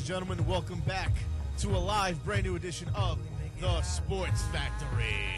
and gentlemen, welcome back to a live, brand new edition of The Sports Factory.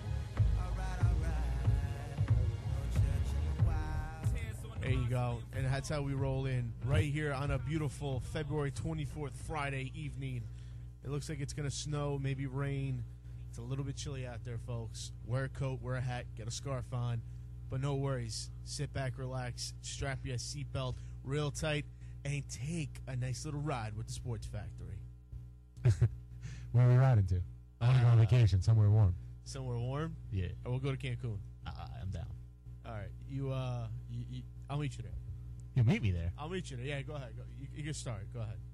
There you go, and that's how we roll in right here on a beautiful February 24th Friday evening. It looks like it's going to snow, maybe rain. It's a little bit chilly out there, folks. Wear a coat, wear a hat, get a scarf on, but no worries. Sit back, relax, strap your seatbelt real tight, and take a nice little ride with the Sports Factory. Where are we riding to? I want to go on vacation, somewhere warm. Somewhere warm? Yeah. Or we'll go to Cancun. I'm down. All right. I'll meet you there. You meet me there? I'll meet you there. Yeah, go ahead. You can start. Go ahead.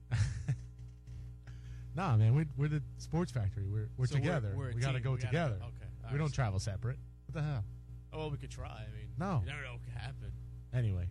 Nah, man, we're the Sports Factory. We're So together. we're a we got to team. go We gotta together. go. Okay. All We right. don't travel separate. What the hell? Oh, well, we could try. I mean, No. You never know what could happen. Anyway.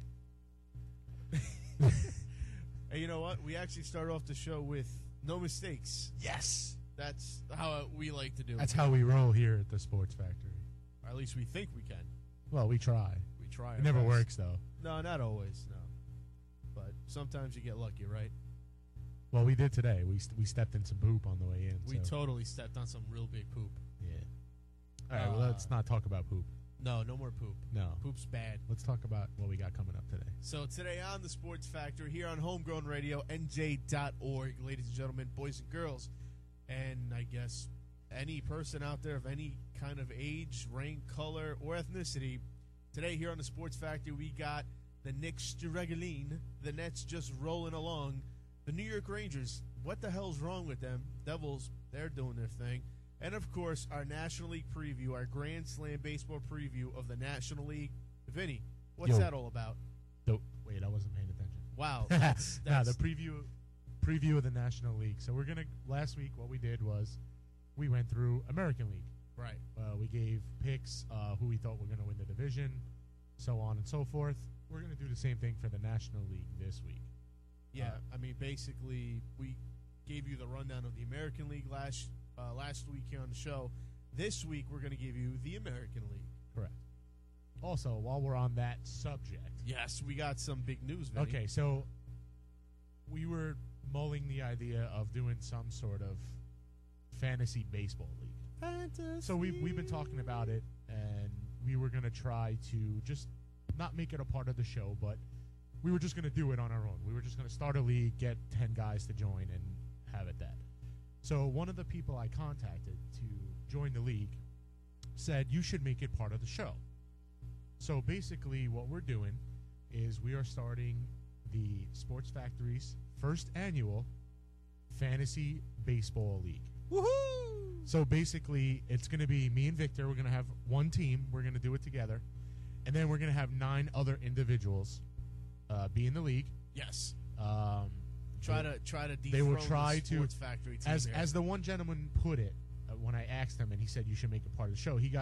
Hey, you know what? We actually start off the show with no mistakes. Yes. That's how we like to do That's it. how we roll here at the Sports Factory. Or at least we think we can. Well, we try. We try. It our never best. works, though. No, not always. No. But sometimes you get lucky, right? Well, we did today. We stepped in some poop on the way in. We so. totally stepped on some real big poop. Yeah. All right, well, let's not talk about poop. No more poop. No. Poop's bad. Let's talk about what we got coming up today. So today on the Sports Factory, here on Homegrown Radio, NJ.org, ladies and gentlemen, boys and girls, and I guess any person out there of any kind of age, rank, color, or ethnicity, today here on the Sports Factory, we got the Knicks struggling, the Nets just rolling along, the New York Rangers, what the hell's wrong with them? Devils, they're doing their thing. And, of course, our National League preview, our Grand Slam baseball preview of the National League. Vinny, what's that all about? Wait, I wasn't paying attention. Wow. The preview of the National League. So last week what we did was we went through American League. Right. We gave picks, who we thought were going to win the division, so on and so forth. We're going to do the same thing for the National League this week. Yeah, I mean, basically, we gave you the rundown of the American League last week here on the show. This week, we're going to give you the American League. Correct. Also, while we're on that subject. Yes, we got some big news, Vinny. Okay, so we were mulling the idea of doing some sort of fantasy baseball league. Fantasy. So we've been talking about it, and we were going to try to just not make it a part of the show, but we were just going to do it on our own. We were just going to start a league, get 10 guys to join, and have it that. So one of the people I contacted to join the league said, you should make it part of the show. So basically what we're doing is we are starting the Sports Factory's first annual Fantasy Baseball League. Woohoo! So basically it's going to be me and Victor. We're going to have one team. We're going to do it together. And then we're going to have 9 other individuals be in the league. Yes. Try to dethrone they will try the Sports Factory team as the one gentleman put it when I asked him, and he said you should make it part of the show. He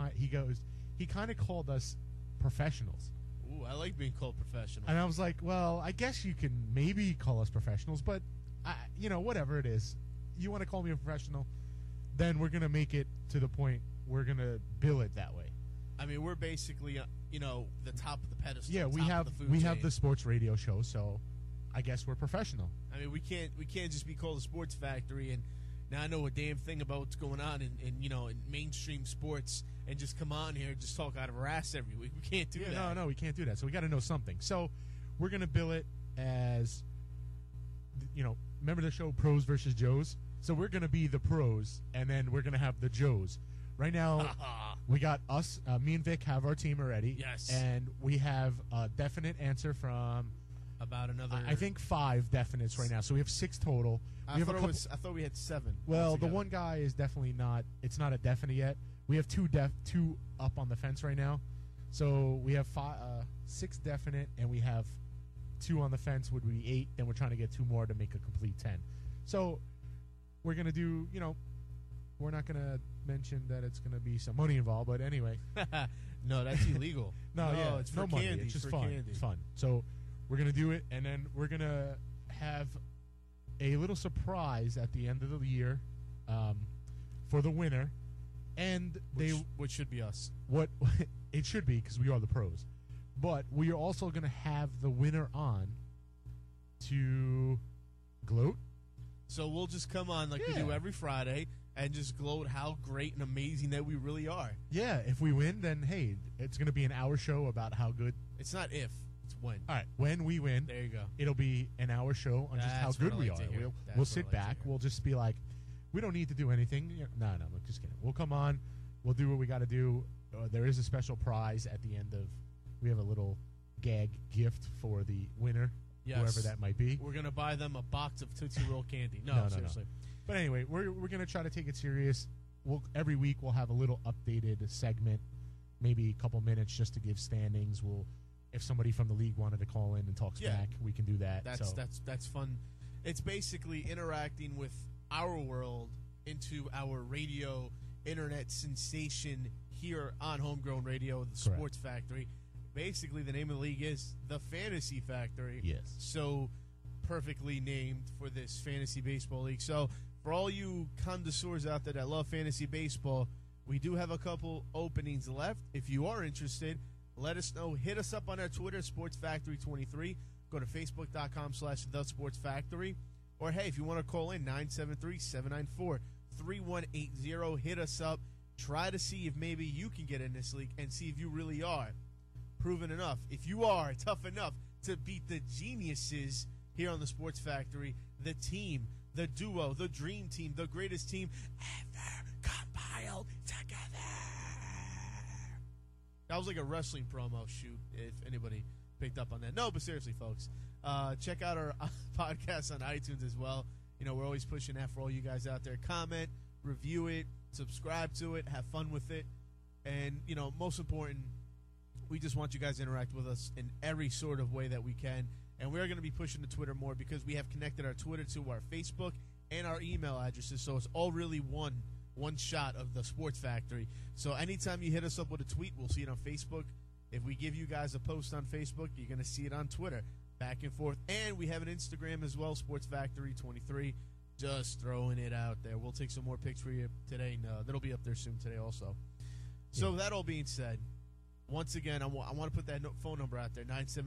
kind of called us professionals. Ooh, I like being called professional. And I was like, well, I guess you can maybe call us professionals, but whatever it is, you want to call me a professional, then we're gonna make it to the point we're gonna bill it that way. I mean, we're basically the top of the pedestal. Yeah, we have the sports radio show, so I guess we're professional. I mean, we can't just be called a Sports Factory and not know a damn thing about what's going on in mainstream sports and just come on here and just talk out of our ass every week. We can't do that. No, we can't do that. So we got to know something. So we're going to bill it as, remember the show Pros versus Joes? So we're going to be the pros, and then we're going to have the Joes. Right now, we got us, me and Vic have our team already. Yes. And we have a definite answer from about another. I think 5 definites right now. So we have 6 total. I thought we had 7. Well, the one guy is definitely not. It's not a definite yet. We have 2 up on the fence right now. So we have 6 definite, and we have 2 on the fence. Would be 8. Then we're trying to get 2 more to make a complete 10. So we're gonna do. We're not gonna mention that it's gonna be some money involved, but anyway. No, that's illegal. No, it's no for money. candy. It's just for fun. Candy. It's fun. So we're going to do it, and then we're going to have a little surprise at the end of the year for the winner. And which should be us. What it should be, because we are the pros. But we are also going to have the winner on to gloat So we'll just come on like we do every Friday and just gloat how great and amazing that we really are. Yeah, if we win, then, hey, it's going to be an hour show about how good. It's not if, it's when. All right, when we win, There you go. it'll be an hour show on just how That's what good I we like are. to hear. We'll That's we'll what sit I like to back. hear. We'll just be like, we don't need to do anything. No, I'm just kidding. We'll come on. We'll do what we got to do. There is a special prize at the end of. We have a little gag gift for the winner, Yes. whoever that might be. We're going to buy them a box of Tootsie Roll candy. No, No. seriously. But anyway, we're going to try to take it serious. Every week we'll have a little updated segment, maybe a couple minutes just to give standings. If somebody from the league wanted to call in and talk smack, we can do that. That's fun. It's basically interacting with our world into our radio internet sensation here on Homegrown Radio, the Sports Factory. Basically, the name of the league is the Fantasy Factory. Yes. So perfectly named for this fantasy baseball league. So for all you connoisseurs out there that love fantasy baseball, we do have a couple openings left. If you are interested, let us know. Hit us up on our Twitter, Sports Factory 23. Go to facebook.com/The Sports Factory. Or, hey, if you want to call in, 973-794-3180. Hit us up. Try to see if maybe you can get in this league and see if you really are proven enough. If you are tough enough to beat the geniuses here on the Sports Factory, the team, the duo, the dream team, the greatest team ever compiled together. That was like a wrestling promo shoot, if anybody picked up on that. No, but seriously, folks, check out our podcast on iTunes as well. You know, we're always pushing that for all you guys out there. Comment, review it, subscribe to it, have fun with it. And, you know, most important, we just want you guys to interact with us in every sort of way that we can. And we're going to be pushing the Twitter more because we have connected our Twitter to our Facebook and our email addresses. So it's all really one shot of the Sports Factory. So anytime you hit us up with a tweet, we'll see it on Facebook. If we give you guys a post on Facebook, you're going to see it on Twitter. Back and forth. And we have an Instagram as well, Sports Factory 23. Just throwing it out there. We'll take some more pics for you today. That'll be up there soon today also. So that all being said, once again, I want to put that phone number out there,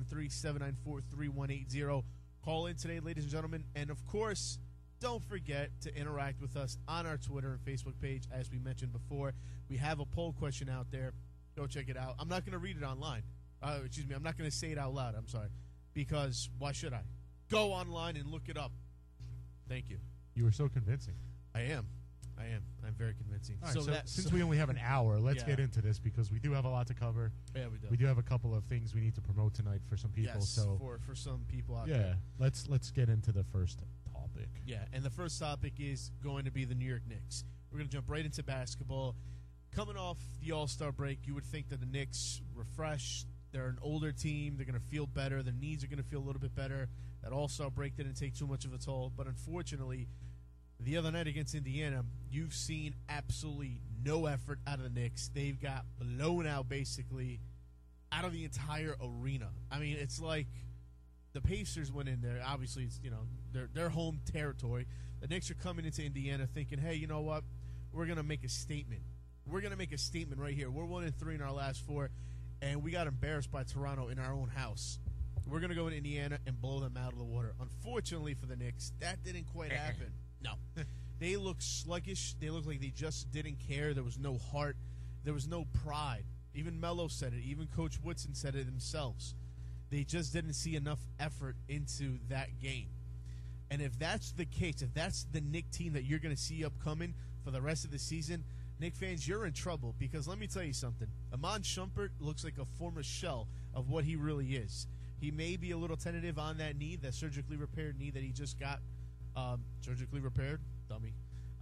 973-794-3180. Call in today, ladies and gentlemen. And, of course, don't forget to interact with us on our Twitter and Facebook page. As we mentioned before, we have a poll question out there. Go check it out. I'm not going to read it online. I'm not going to say it out loud. I'm sorry. Because why should I? Go online and look it up. Thank you. You were so convincing. I am. I'm very convincing. All right, so since we only have an hour, let's get into this because we do have a lot to cover. Yeah, we do. We do have a couple of things we need to promote tonight for some people. Yes, so for some people out there. Let's get into the first topic. Yeah, and the first topic is going to be the New York Knicks. We're going to jump right into basketball. Coming off the All-Star break, you would think that the Knicks refreshed. They're an older team. They're going to feel better. Their knees are going to feel a little bit better. That All-Star break didn't take too much of a toll. But unfortunately, the other night against Indiana, you've seen absolutely no effort out of the Knicks. They've got blown out basically out of the entire arena. I mean, it's like the Pacers went in there. Obviously, it's their home territory. The Knicks are coming into Indiana thinking, hey, you know what? We're going to make a statement. We're going to make a statement right here. We're 1-3 in our last 4. And we got embarrassed by Toronto in our own house. We're going to go to Indiana and blow them out of the water. Unfortunately for the Knicks, that didn't quite happen. No. They looked sluggish. They looked like they just didn't care. There was no heart. There was no pride. Even Melo said it. Even Coach Woodson said it themselves. They just didn't see enough effort into that game. And if that's the case, if that's the Knick team that you're going to see upcoming for the rest of the season, Knick fans, you're in trouble because let me tell you something. Iman Shumpert looks like a former shell of what he really is. He may be a little tentative on that knee, that surgically repaired knee that he just got. Surgically repaired? Dummy.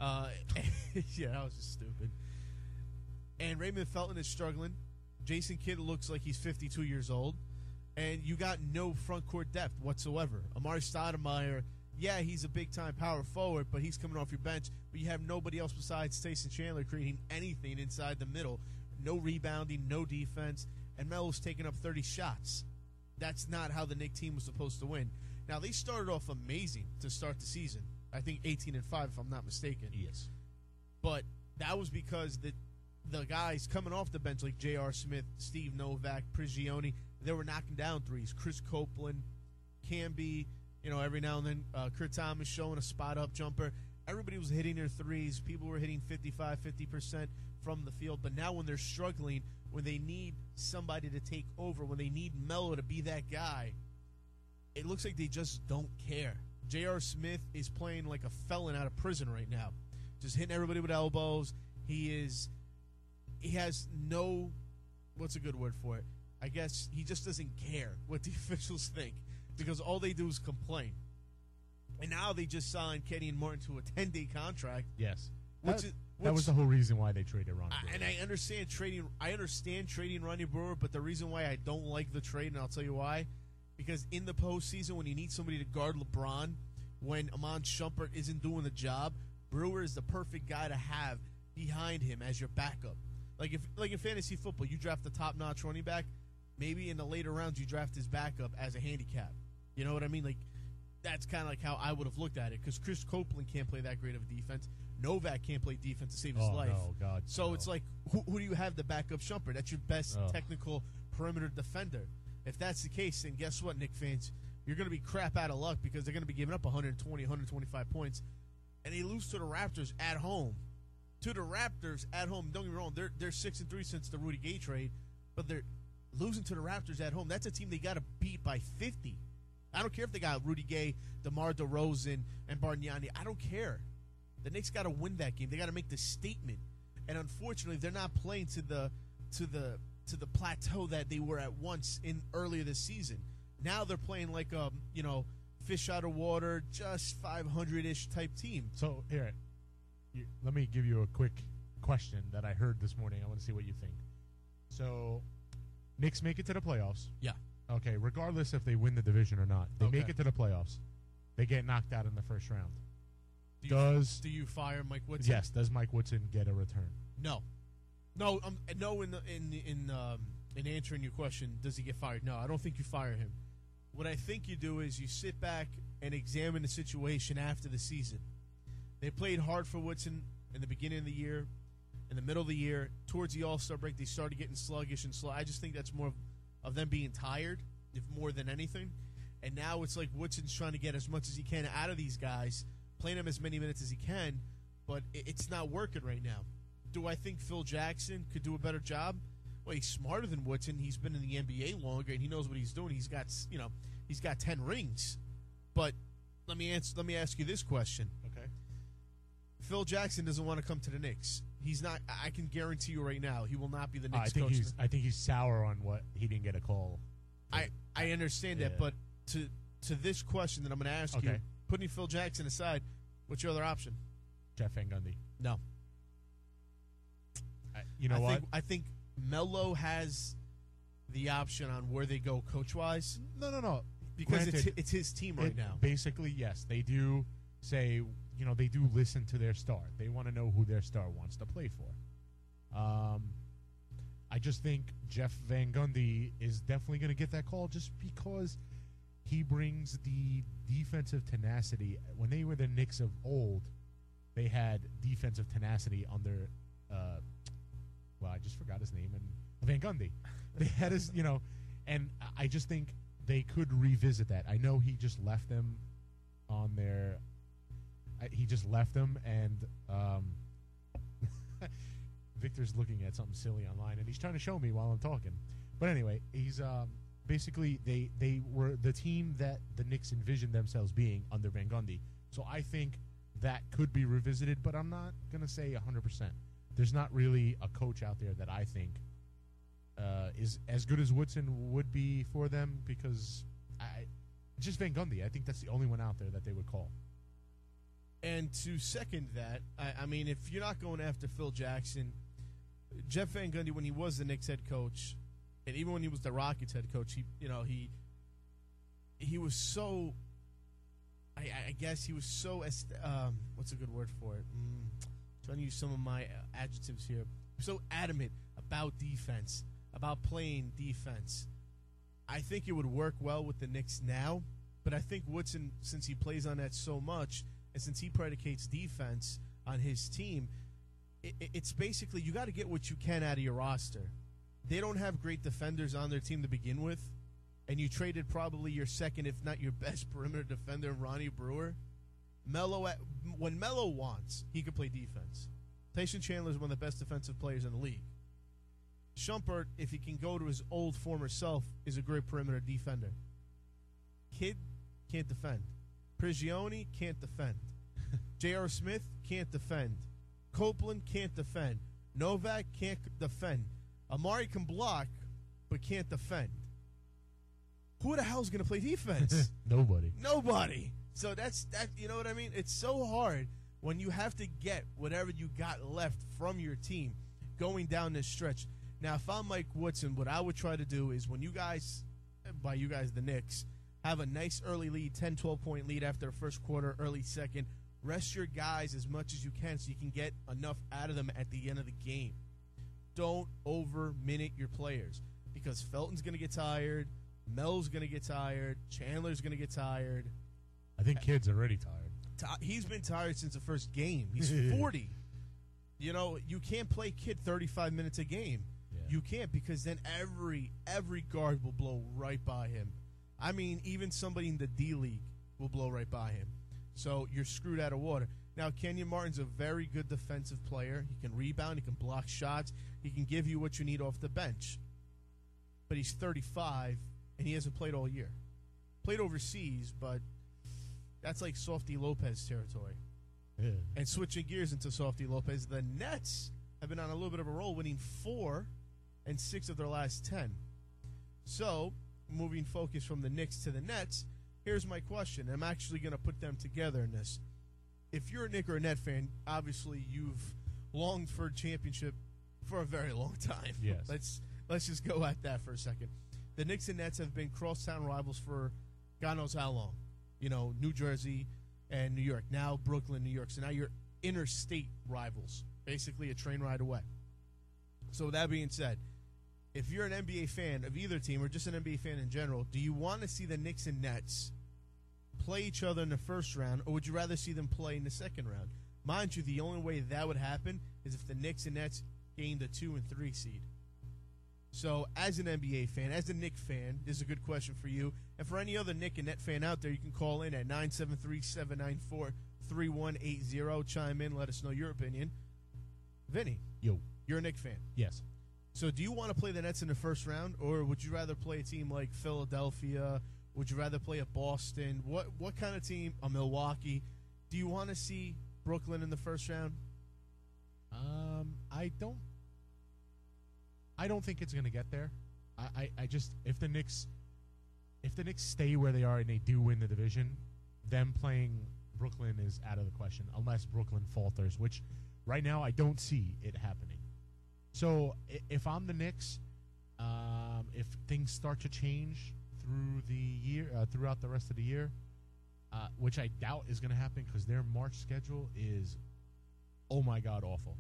Yeah, that was just stupid. And Raymond Felton is struggling. Jason Kidd looks like he's 52 years old. And you got no front court depth whatsoever. Amari Stoudemire, yeah, he's a big-time power forward, but he's coming off your bench. But you have nobody else besides Tyson Chandler creating anything inside the middle. No rebounding, no defense, and Melo's taking up 30 shots. That's not how the Knicks team was supposed to win. Now, they started off amazing to start the season. I think 18-5, if I'm not mistaken. Yes. But that was because the guys coming off the bench, like J.R. Smith, Steve Novak, Prigioni, they were knocking down threes. Chris Copeland, Camby, Every now and then, Kurt Thomas showing a spot-up jumper. Everybody was hitting their threes. People were hitting 50% from the field. But now when they're struggling, when they need somebody to take over, when they need Melo to be that guy, it looks like they just don't care. J.R. Smith is playing like a felon out of prison right now. Just hitting everybody with elbows. He has no, what's a good word for it? I guess he just doesn't care what the officials think because all they do is complain. And now they just signed Kenny and Martin to a 10-day contract. Yes. That was the whole reason why they traded Ronnie Brewer. And I understand trading Ronnie Brewer, but the reason why I don't like the trade, and I'll tell you why, because in the postseason when you need somebody to guard LeBron, when Iman Shumpert isn't doing the job, Brewer is the perfect guy to have behind him as your backup. Like in fantasy football, you draft the top-notch running back, maybe in the later rounds you draft his backup as a handicap. You know what I mean? Like, that's kind of like how I would have looked at it, because Chris Copeland can't play that great of a defense. Novak can't play defense to save his life. No, God, so no. It's like, who do you have to back up Shumpert? That's your best technical perimeter defender. If that's the case, then guess what, Knicks fans? You're going to be crap out of luck because they're going to be giving up 120, 125 points, and they lose to the Raptors at home. To the Raptors at home. Don't get me wrong, they're 6-3 since the Rudy Gay trade, but they're losing to the Raptors at home. That's a team they got to beat by 50. I don't care if they got Rudy Gay, DeMar DeRozan, and Bargnani. I don't care. The Knicks got to win that game. They got to make the statement. And unfortunately, they're not playing to the plateau that they were at once in earlier this season. Now they're playing like a fish out of water, just 500-ish type team. So here, let me give you a quick question that I heard this morning. I want to see what you think. So, Knicks make it to the playoffs. Yeah. Okay, regardless if they win the division or not, they make it to the playoffs. They get knocked out in the first round. Do you fire Mike Woodson? Yes. Does Mike Woodson get a return? No. No. In answering your question, does he get fired? No, I don't think you fire him. What I think you do is you sit back and examine the situation after the season. They played hard for Woodson in the beginning of the year, in the middle of the year. Towards the All-Star break, they started getting sluggish and slow. I just think that's more of them being tired, if more than anything. And now it's like Woodson's trying to get as much as he can out of these guys, playing them as many minutes as he can, but it's not working right now. Do I think Phil Jackson could do a better job? Well, he's smarter than Woodson. He's been in the NBA longer, and he knows what he's doing. He's got 10 rings. But let me ask you this question. Okay. Phil Jackson doesn't want to come to the Knicks. He's not. I can guarantee you right now, he will not be the Knicks coach. I think he's sour on what he didn't get a call. I understand that, but to this question that I'm going to ask you, putting Phil Jackson aside, what's your other option? Jeff Van Gundy. No. I think Melo has the option on where they go coach-wise. No. Because Granted, it's his team right now. Basically, yes. They do say, they do listen to their star. They want to know who their star wants to play for. I just think Jeff Van Gundy is definitely going to get that call just because he brings the defensive tenacity. When they were the Knicks of old, they had defensive tenacity under I just forgot his name, and Van Gundy. They had his, and I just think they could revisit that. I know he just left them on their he just left them, and Victor's looking at something silly online, and he's trying to show me while I'm talking. But anyway, he's basically they were the team that the Knicks envisioned themselves being under Van Gundy. So I think that could be revisited, but I'm not going to say 100%. There's not really a coach out there that I think is as good as Woodson would be for them, because just Van Gundy. I think that's the only one out there that they would call. And to second that, I mean, if you're not going after Phil Jackson, Jeff Van Gundy, when he was the Knicks head coach, and even when he was the Rockets head coach, he was so. I guess he was so. What's a good word for it? Trying to use some of my adjectives here. So adamant about defense, about playing defense. I think it would work well with the Knicks now, but I think Woodson, since he plays on that so much, and since he predicates defense on his team, it's basically you got to get what you can out of your roster. They don't have great defenders on their team to begin with. and you traded probably your second, if not your best perimeter defender, Ronnie Brewer, when Melo wants, he can play defense. Tyson Chandler is one of the best defensive players in the league. Shumpert, if he can go to his old former self, is a great perimeter defender. Kidd can't defend. Prigioni can't defend. J.R. Smith can't defend. Copeland can't defend. Novak can't defend. Amari can block, but can't defend. Who the hell's going to play defense? Nobody. So that's that. You know what I mean? It's so hard when you have to get whatever you got left from your team going down this stretch. Now, if I'm Mike Woodson, what I would try to do is when you guys, by you guys, the Knicks, have a nice early lead, 10, 12-point lead after the first quarter, early second, rest your guys as much as you can so you can get enough out of them at the end of the game. Don't over-minute your players because Felton's going to get tired, Mel's going to get tired, Chandler's going to get tired. I think Kidd's already tired. He's been tired since the first game. He's 40. You know, you can't play Kidd 35 minutes a game. Yeah. You can't because then every guard will blow right by him. I mean, even somebody in the D-League will blow right by him. So you're screwed out of water. Now, Kenyon Martin's a very good defensive player. He can rebound. He can block shots. He can give you what you need off the bench. But he's 35, and he hasn't played all year. Played overseas, but that's like Softy Lopez territory. Yeah. And switching gears into Softy Lopez, the Nets have been on a little bit of a roll, winning 4 and 6 of their last 10. So, moving focus from the Knicks to the Nets, here's my question. I'm actually going to put them together in this. If you're a Knick or a Net fan, obviously you've longed for a championship for a very long time. Yes. Let's just go at that for a second. The Knicks and Nets have been crosstown rivals for God knows how long. You know, New Jersey and New York. Now Brooklyn, New York. So now you're interstate rivals. Basically a train ride away. So with that being said, if you're an NBA fan of either team or just an NBA fan in general, do you want to see the Knicks and Nets play each other in the first round, or would you rather see them play in the second round? Mind you, the only way that would happen is if the Knicks and Nets gained a 2 and 3 seed. So as an NBA fan, as a Knicks fan, this is a good question for you. And for any other Knick and Net fan out there, you can call in at 973-794-3180. Chime in, let us know your opinion. Vinny, yo, you're a Knicks fan. Yes. So do you want to play the Nets in the first round, or would you rather play a team like Philadelphia? Would you rather play a Boston? What kind of team? A Milwaukee? Do you want to see Brooklyn in the first round? I don't think it's going to get there. I just if the Knicks stay where they are and they do win the division, them playing Brooklyn is out of the question unless Brooklyn falters, which right now I don't see it happening. So if I'm the Knicks, if things start to change through the year, throughout the rest of the year, which I doubt is going to happen because their March schedule is, oh my God, awful.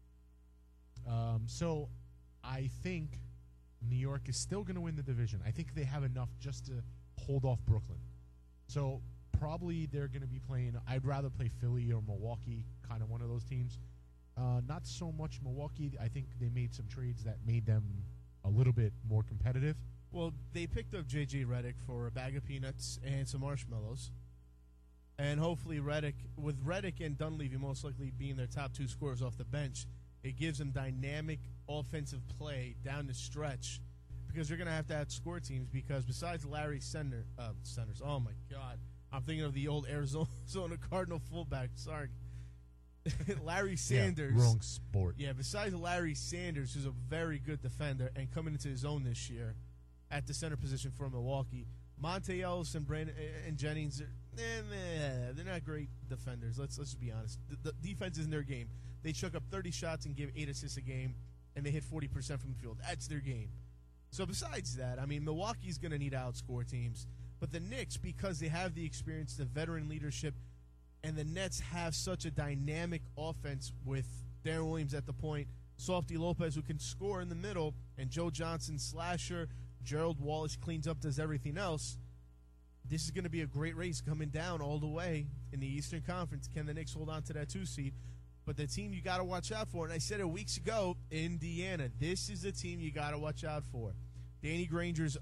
So I think New York is still going to win the division. I think they have enough just to hold off Brooklyn. So probably they're going to be playing, I'd rather play Philly or Milwaukee, kind of one of those teams. Not so much Milwaukee. I think they made some trades that made them a little bit more competitive. Well, they picked up J.J. Redick for a bag of peanuts and some marshmallows. And hopefully with Redick and Dunleavy most likely being their top 2 scorers off the bench, it gives them dynamic offensive play down the stretch because they're going to have to outscore teams because besides Larry Sanders, oh my God, I'm thinking of the old Arizona Cardinal fullback, sorry. Larry Sanders. Yeah, wrong sport. Yeah, besides Larry Sanders, who's a very good defender and coming into his own this year at the center position for Milwaukee, Monte Ellis and Brandon and Jennings, they're not great defenders. Let's just be honest. The defense isn't their game. They chuck up 30 shots and give 8 assists a game, and they hit 40% from the field. That's their game. So besides that, I mean, Milwaukee's going to need to outscore teams. But the Knicks, because they have the experience, the veteran leadership, and the Nets have such a dynamic offense with Darren Williams at the point, Softy Lopez who can score in the middle, and Joe Johnson slasher, Gerald Wallace cleans up, does everything else. This is going to be a great race coming down all the way in the Eastern Conference. Can the Knicks hold on to that 2 seed? But the team you got to watch out for, and I said it weeks ago, Indiana. This is the team you got to watch out for. Danny Granger's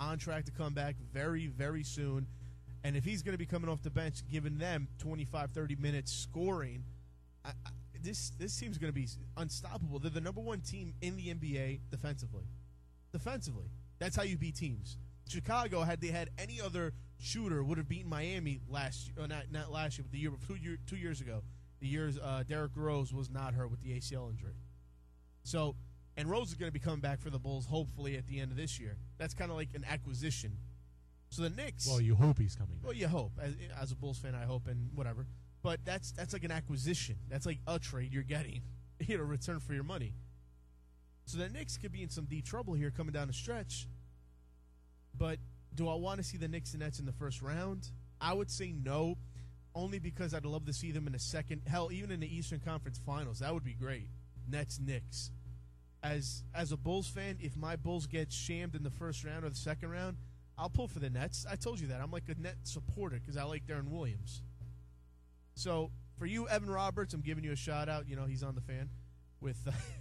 on track to come back very, very soon. And if he's going to be coming off the bench, giving them 25, 30 minutes scoring, this team's going to be unstoppable. They're the number one team in the NBA defensively. Defensively. That's how you beat teams. Chicago, had they had any other shooter, would have beaten Miami last year. Not last year, but the year 2 years ago. The years Derrick Rose was not hurt with the ACL injury. So, and Rose is going to be coming back for the Bulls hopefully at the end of this year. That's kind of like an acquisition. So the Knicks. Well, you hope he's coming back. Well, you hope. As a Bulls fan, I hope, and whatever. But that's like an acquisition. That's like a trade you're getting, return for your money. So the Knicks could be in some deep trouble here coming down the stretch. But do I want to see the Knicks and Nets in the first round? I would say no, only because I'd love to see them in the second, hell, even in the Eastern Conference Finals. That would be great. Nets, Knicks. As a Bulls fan, if my Bulls get shammed in the first round or the second round, I'll pull for the Nets. I told you that. I'm like a Net supporter because I like Darren Williams. So for you, Evan Roberts, I'm giving you a shout out. He's on the fan with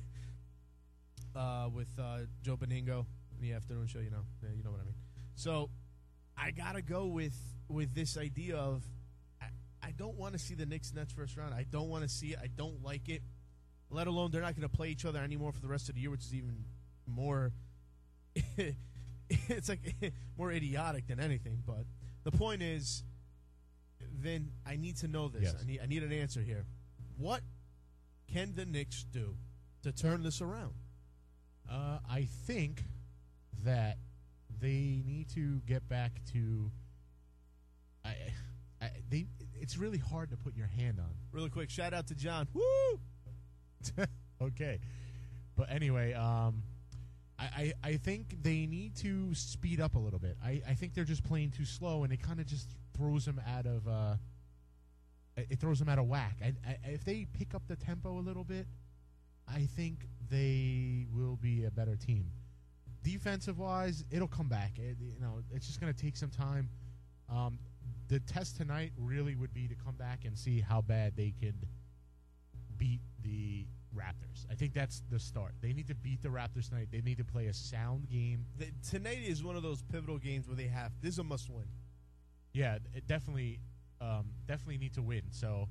Joe Beningo in the afternoon show. You know what I mean. So I gotta go with this idea of I don't want to see the Knicks Nets first round. I don't want to see it. I don't like it. Let alone they're not going to play each other anymore for the rest of the year, which is even more. It's like more idiotic than anything. But the point is, Vin, I need to know this. Yes. I need an answer here. What can the Knicks do to turn this around? I think that they need to get back to. It's really hard to put your hand on. Really quick, shout out to John. Woo! Okay, but anyway, I think they need to speed up a little bit. I think they're just playing too slow, and it kind of just throws them out of. It throws them out of whack. If they pick up the tempo a little bit, I think they will be a better team. Defensive wise, it'll come back. It's just going to take some time. The test tonight really would be to come back and see how bad they could beat the Raptors. I think that's the start. They need to beat the Raptors tonight. They need to play a sound game. Tonight is one of those pivotal games where this is a must win. Yeah, it definitely need to win. So,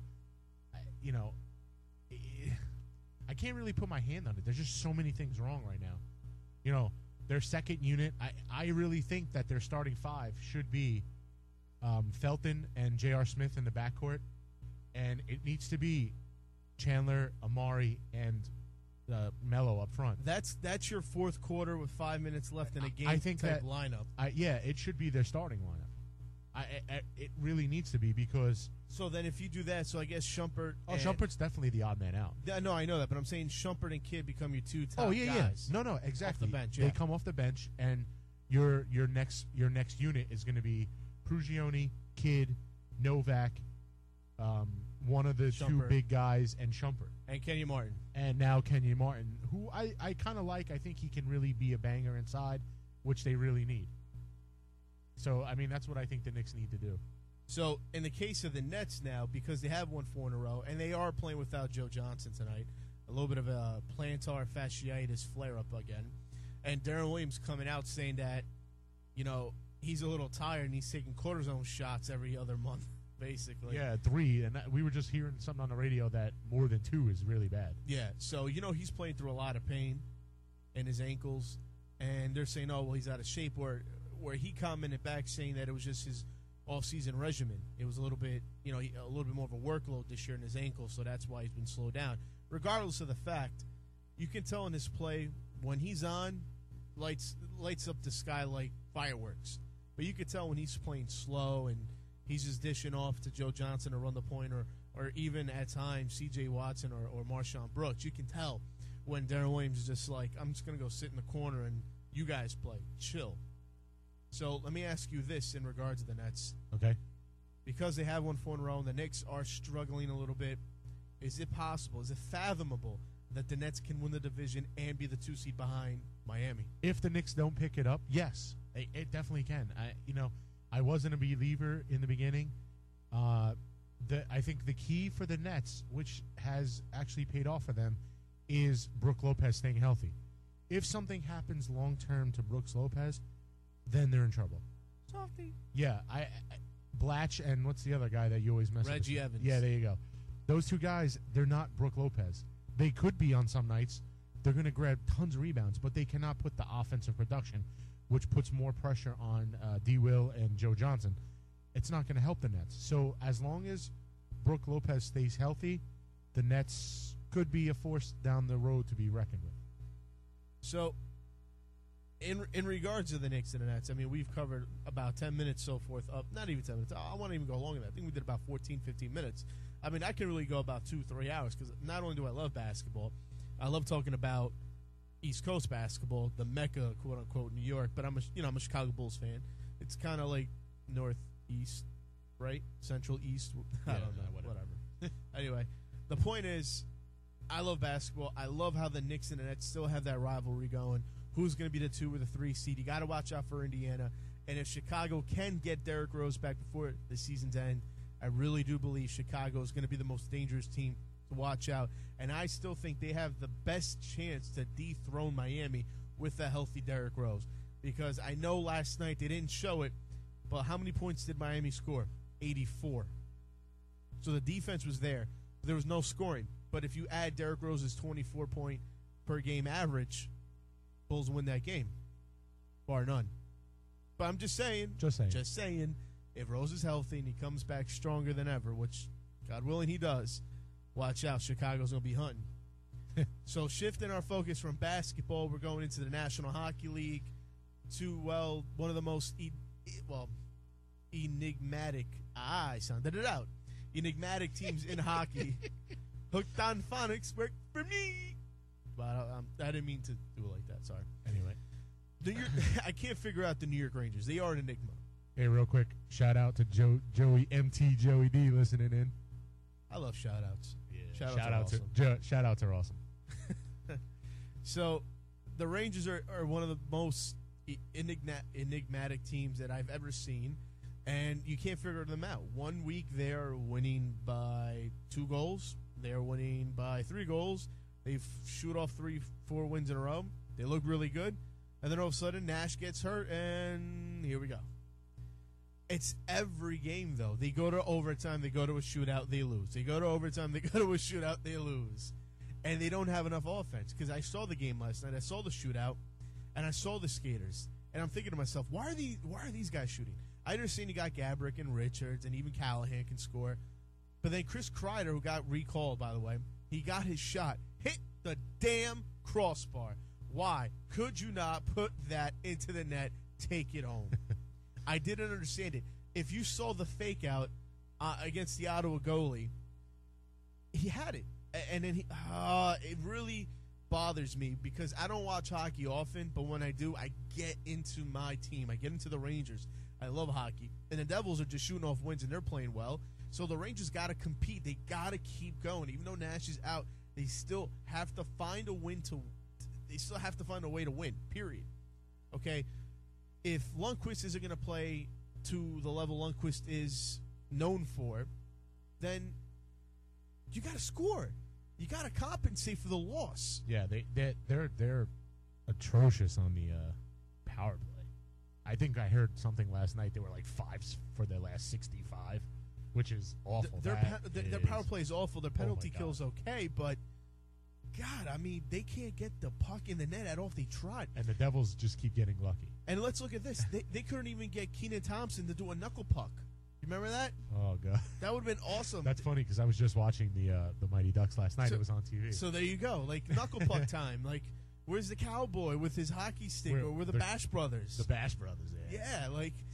I can't really put my hand on it. There's just so many things wrong right now. Their second unit, I really think that their starting five should be Felton and J.R. Smith in the backcourt, and it needs to be Chandler, Amari, and Melo up front. That's your fourth quarter with 5 minutes left in a game. I think type that lineup. It should be their starting lineup. It really needs to be because. So then, if you do that, so I guess Shumpert. Shumpert's definitely the odd man out. No, I know that, but I'm saying Shumpert and Kidd become your two top guys. Yeah. No, exactly. Off the bench, They come off the bench, and your next unit is going to be Prugioni, Kidd, Novak, one of the Shumpert. two big guys, and Shumpert. And Kenyon Martin. And now Kenyon Martin, who I kind of like. I think he can really be a banger inside, which they really need. So, that's what I think the Knicks need to do. So, in the case of the Nets now, because they have won 4 in a row, and they are playing without Joe Johnson tonight, a little bit of a plantar fasciitis flare-up again, and Darren Williams coming out saying that, he's a little tired and he's taking cortisone shots every other month, basically. Yeah, 3, and we were just hearing something on the radio that more than 2 is really bad. Yeah, so, he's playing through a lot of pain in his ankles, and they're saying, oh, well, he's out of shape, where he commented back saying that it was just his off-season regimen. It was a little bit, a little bit more of a workload this year in his ankle, so that's why he's been slowed down. Regardless of the fact, you can tell in his play when he's on, lights up the sky like fireworks. But you can tell when he's playing slow and he's just dishing off to Joe Johnson to run the point, or even at times C.J. Watson or Marshawn Brooks. You can tell when Darren Williams is just like, I'm just going to go sit in the corner and you guys play. Chill. So let me ask you this in regards to the Nets. Okay. Because they have won 4 in a row and the Knicks are struggling a little bit, is it possible, is it fathomable that the Nets can win the division and be the 2 seed behind Miami? If the Knicks don't pick it up, yes, it definitely can. I wasn't a believer in the beginning. I think the key for the Nets, which has actually paid off for them, is Brook Lopez staying healthy. If something happens long-term to Brooks Lopez, then they're in trouble. Softy. Yeah, Blatch and what's the other guy that you always mess with? Reggie Evans. Yeah, there you go. Those two guys, they're not Brooke Lopez. They could be on some nights. They're going to grab tons of rebounds, but they cannot put the offensive production, which puts more pressure on D. Will and Joe Johnson. It's not going to help the Nets. So as long as Brooke Lopez stays healthy, the Nets could be a force down the road to be reckoned with. So, in regards to the Knicks and the Nets, I mean, we've covered about 10 minutes so forth. Not even 10 minutes. I want to even go longer than that. I think we did about 14, 15 minutes. I mean, I can really go about 2-3 hours because not only do I love basketball, I love talking about East Coast basketball, the Mecca, quote unquote, New York. But I'm a Chicago Bulls fan. It's kind of like Northeast, right? Central East. I don't know. Whatever. Anyway, the point is, I love basketball. I love how the Knicks and the Nets still have that rivalry going. Who's going to be the 2 or the 3 seed? You got to watch out for Indiana. And if Chicago can get Derrick Rose back before the season's end, I really do believe Chicago is going to be the most dangerous team to watch out. And I still think they have the best chance to dethrone Miami with a healthy Derrick Rose. Because I know last night they didn't show it, but how many points did Miami score? 84. So the defense was there. There was no scoring. But if you add Derrick Rose's 24-point per game average, Bulls win that game, bar none. But I'm just saying, if Rose is healthy and he comes back stronger than ever, which, God willing, he does, watch out, Chicago's going to be hunting. So shifting our focus from basketball, we're going into the National Hockey League to, well, one of the most, enigmatic, I sounded it out, enigmatic teams in hockey. Hooked on phonics work for me. But I didn't mean to do it like that. Sorry. Anyway. I can't figure out the New York Rangers. They are an enigma. Hey, real quick, shout out to Joey D listening in. I love shout outs. Yeah, shout outs are awesome. So the Rangers are one of the most enigmatic teams that I've ever seen, and you can't figure them out. 1 week they're winning by 2 goals. They're winning by 3 goals. They shoot off 3-4 wins in a row. They look really good. And then all of a sudden, Nash gets hurt, and here we go. It's every game, though. They go to overtime, they go to a shootout, they lose. They go to overtime, they go to a shootout, they lose. And they don't have enough offense. Because I saw the game last night. I saw the shootout, and I saw the skaters. And I'm thinking to myself, why are these guys shooting? I understand you got Gabrick and Richards, and even Callahan can score. But then Chris Kreider, who got recalled, by the way, he got his shot. Hit the damn crossbar. Why could you not put that into the net, take it home? I didn't understand it. If you saw the fake out against the Ottawa goalie, he had it. And then it really bothers me because I don't watch hockey often, but when I do, I get into my team. I get into the Rangers. I love hockey. And the Devils are just shooting off wins, and they're playing well. So the Rangers got to compete. They got to keep going. Even though Nash is out, they still have to find a win to they still have to find a way to win, period. Okay? If Lundqvist isn't going to play to the level Lundqvist is known for, then you got to score. You got to compensate for the loss. Yeah, they're atrocious on the power play. I think I heard something last night. They were like 5s for their last 65, which is awful. Their power play is awful. Their penalty kill is okay, but God, I mean, they can't get the puck in the net at all if they tried. And the Devils just keep getting lucky. And let's look at this. They couldn't even get Keenan Thompson to do a knuckle puck. You remember that? Oh, God. That would have been awesome. That's funny because I was just watching the Mighty Ducks last night. It was on TV. So there you go. Like, knuckle puck time. Like, where's the cowboy with his hockey stick? Or where the Bash Brothers? The Bash Brothers, yeah. Yeah,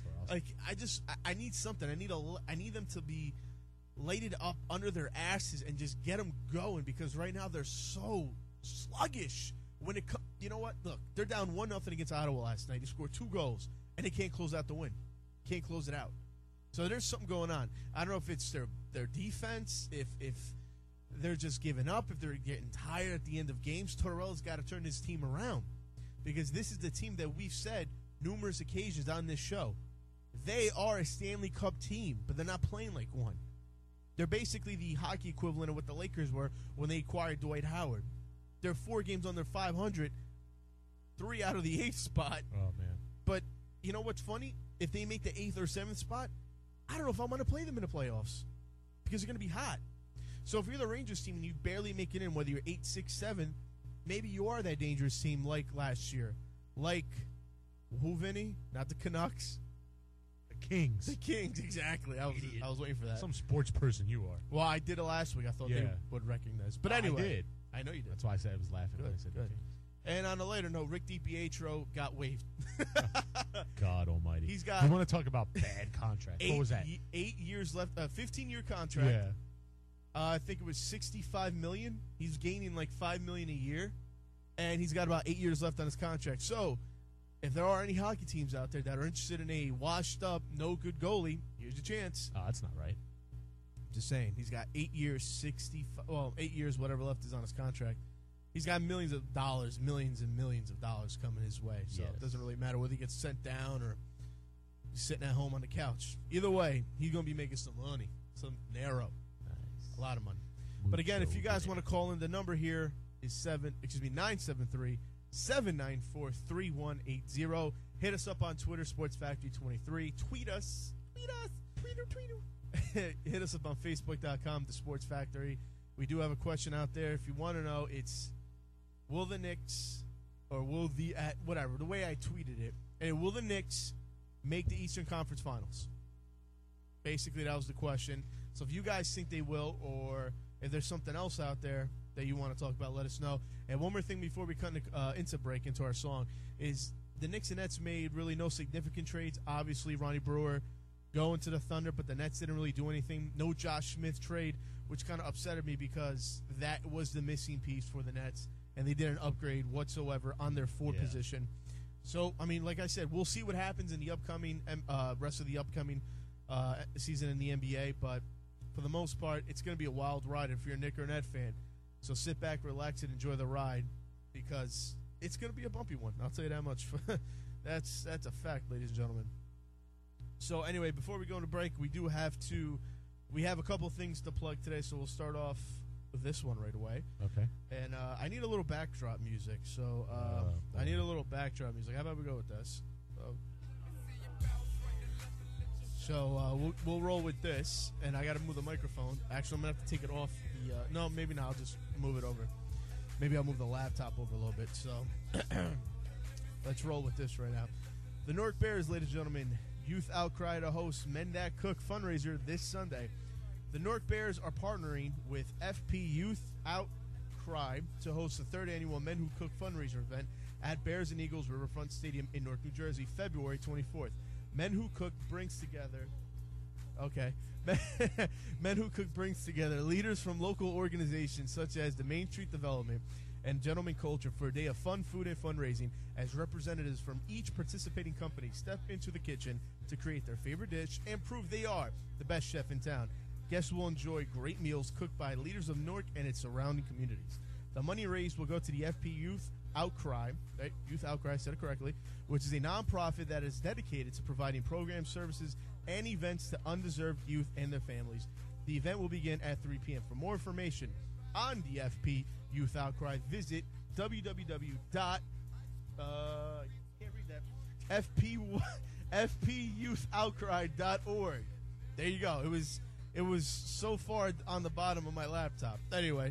I need something. I need them to be laid up under their asses and just get them going because right now they're so sluggish. When it you know what? Look, they're down 1-0 against Ottawa last night. They scored 2 goals and they can't close out the win. Can't close it out. So there's something going on. I don't know if it's their defense, if they're just giving up, if they're getting tired at the end of games. Tortorella's got to turn his team around because this is the team that we've said numerous occasions on this show. They are a Stanley Cup team, but they're not playing like one. They're basically the hockey equivalent of what the Lakers were when they acquired Dwight Howard. They're 4 games under 500, 3 out of the 8th spot. Oh, man. But, you know what's funny? If they make the 8th or 7th spot, I don't know if I'm going to play them in the playoffs because they're going to be hot. So if you're the Rangers team and you barely make it in, whether you're 8, 6, 7, maybe you are that dangerous team like last year. Like, who, Vinny? Not the Canucks. The Kings. The Kings, exactly. I was waiting for that. Some sports person you are. Well, I did it last week. I thought they would recognize. But anyway. I did. I know you did. That's why I said I was laughing when I said good. the Kings. And on a later note, Rick DiPietro got waived. God almighty. He's got... You want to talk about bad contracts? What was that? 8 years left. 15-year contract. Yeah. I think it was $65 million. He's gaining like $5 million a year. And he's got about 8 years left on his contract. So, if there are any hockey teams out there that are interested in a washed-up, no-good goalie, here's your chance. Oh, that's not right. Just saying. He's got 8 years, 8 years, whatever left is on his contract. He's got millions and millions of dollars coming his way. So It doesn't really matter whether he gets sent down or he's sitting at home on the couch. Either way, he's going to be making some money. Some narrow. Nice. A lot of money. But again, if you guys want to call in, the number here is 973-794-3180. Hit us up on Twitter, Sports Factory 23. Tweet us. Hit us up on Facebook.com, The Sports Factory. We do have a question out there. If you want to know, it's will the Knicks, or will the, whatever, the way I tweeted it, and will the Knicks make the Eastern Conference Finals? Basically, that was the question. So if you guys think they will, or if there's something else out there that you want to talk about, let us know. And one more thing before we cut into break into our song is the Knicks and Nets made really no significant trades. Obviously, Ronnie Brewer going to the Thunder, but the Nets didn't really do anything. No Josh Smith trade, which kind of upsetted me because that was the missing piece for the Nets, and they didn't upgrade whatsoever on their forward position. So, I mean, like I said, we'll see what happens in the upcoming rest of the upcoming season in the NBA, but for the most part, it's going to be a wild ride if you're a Knick or Net fan. So sit back, relax, and enjoy the ride because it's going to be a bumpy one. I'll tell you that much. That's a fact, ladies and gentlemen. So anyway, before we go into break, we have a couple things to plug today, so we'll start off with this one right away. Okay. And I need a little backdrop music, so I need a little backdrop music. How about we go with this? So we'll roll with this, and I got to move the microphone. Actually, I'm going to have to take it off the... no, maybe not. I'll just move it over. Maybe I'll move the laptop over a little bit. So let's roll with this right now. The Newark Bears, ladies and gentlemen, Youth Outcry to host Men That Cook fundraiser this Sunday. The Newark Bears are partnering with FP Youth Outcry to host the third annual Men Who Cook fundraiser event at Bears and Eagles Riverfront Stadium in Newark, New Jersey, February 24th. Men Who Cook brings together... Okay. Men Who Cook brings together leaders from local organizations such as the Main Street Development and Gentleman Culture for a day of fun, food, and fundraising as representatives from each participating company step into the kitchen to create their favorite dish and prove they are the best chef in town. Guests will enjoy great meals cooked by leaders of Newark and its surrounding communities. The money raised will go to the FP Youth Outcry, right? Youth Outcry, I said it correctly, which is a nonprofit that is dedicated to providing programs, services, and events to undeserved youth and their families. The event will begin at 3 p.m. For more information on the FP Youth Outcry, visit fpyouth.org. There you go. It was so far on the bottom of my laptop. Anyway.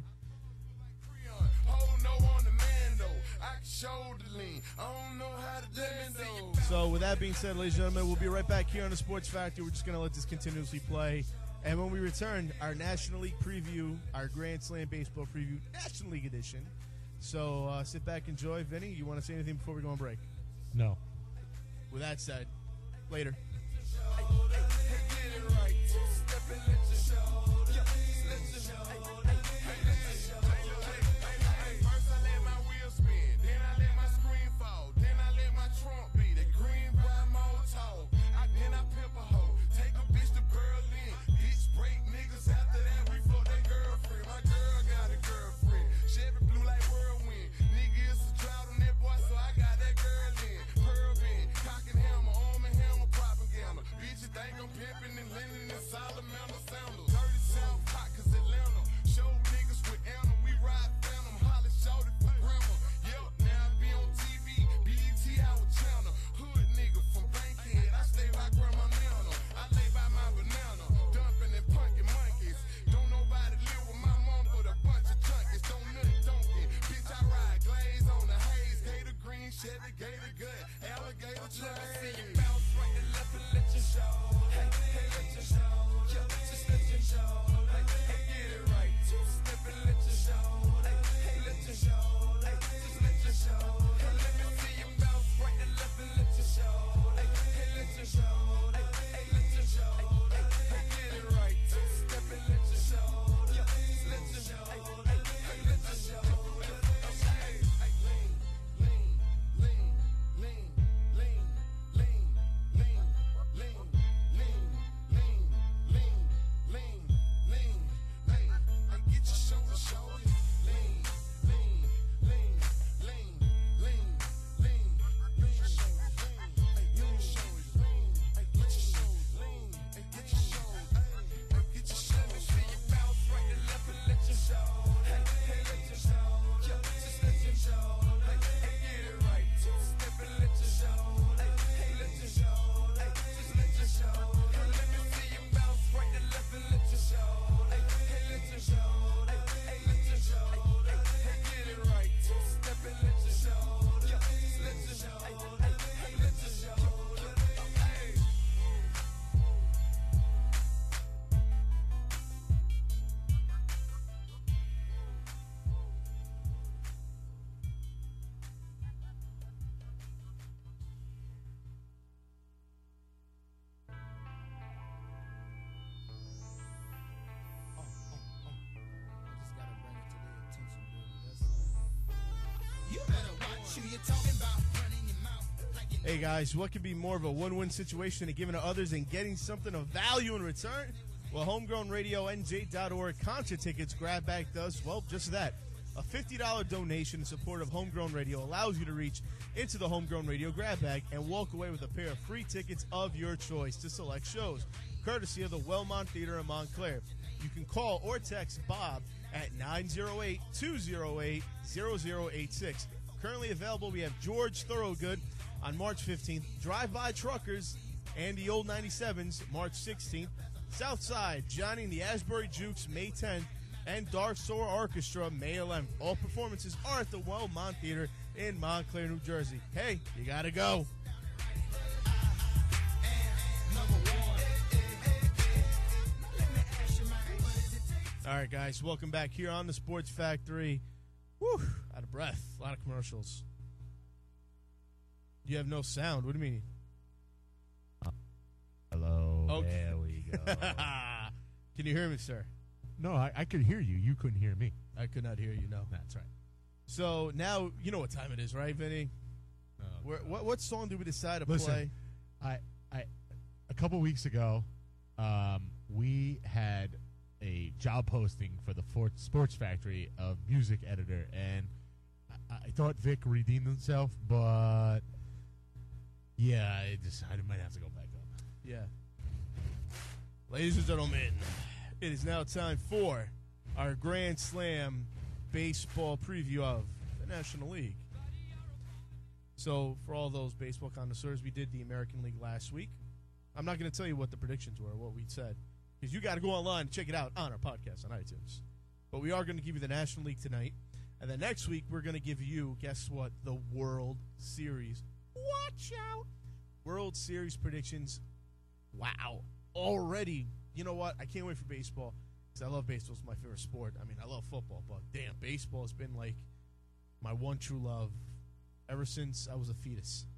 So with that being said, ladies and gentlemen, we'll be right back here on the Sports Factory. We're just going to let this continuously play. And when we return, our National League preview, our Grand Slam baseball preview, National League edition. So sit back, enjoy. Vinny, you want to say anything before we go on break? No. With that said, later. Cock and hammer, arm and hammer, proper Hey guys, what could be more of a win-win situation than giving to others and getting something of value in return? Well, HomegrownRadioNJ.org concert tickets grab bag does, well, just that. A $50 donation in support of Homegrown Radio allows you to reach into the Homegrown Radio grab bag and walk away with a pair of free tickets of your choice to select shows, courtesy of the Wellmont Theater in Montclair. You can call or text Bob at 908-208-0086. Currently available, we have George Thorogood on March 15th, Drive-By Truckers and the Old 97s March 16th, Southside, Johnny and the Asbury Jukes May 10th, and Dark Soul Orchestra May 11th. All performances are at the Wellmont Theater in Montclair, New Jersey. Hey, you gotta go. All right, guys, welcome back here on the Sports Factory. Whew, out of breath. A lot of commercials. You have no sound. What do you mean? Hello. Okay. There we go. Can you hear me, sir? No, I could hear you. You couldn't hear me. I could not hear you, no. That's right. So now you know what time it is, right, Vinny? What song did we decide to Listen, play? A couple weeks ago, we had a job posting for the Sports Factory of music editor, and I thought Vic redeemed himself, but yeah, I might have to go back up. Yeah. Ladies and gentlemen, it is now time for our Grand Slam baseball preview of the National League. So, for all those baseball connoisseurs, we did the American League last week. I'm not going to tell you what the predictions were, what we said, because you got to go online and check it out on our podcast on iTunes. But we are going to give you the National League tonight. And then next week, we're going to give you, guess what, the World Series. Watch out. World Series predictions. Wow. Already, you know what? I can't wait for baseball, because I love baseball. It's my favorite sport. I mean, I love football, but damn, baseball has been like my one true love ever since I was a fetus.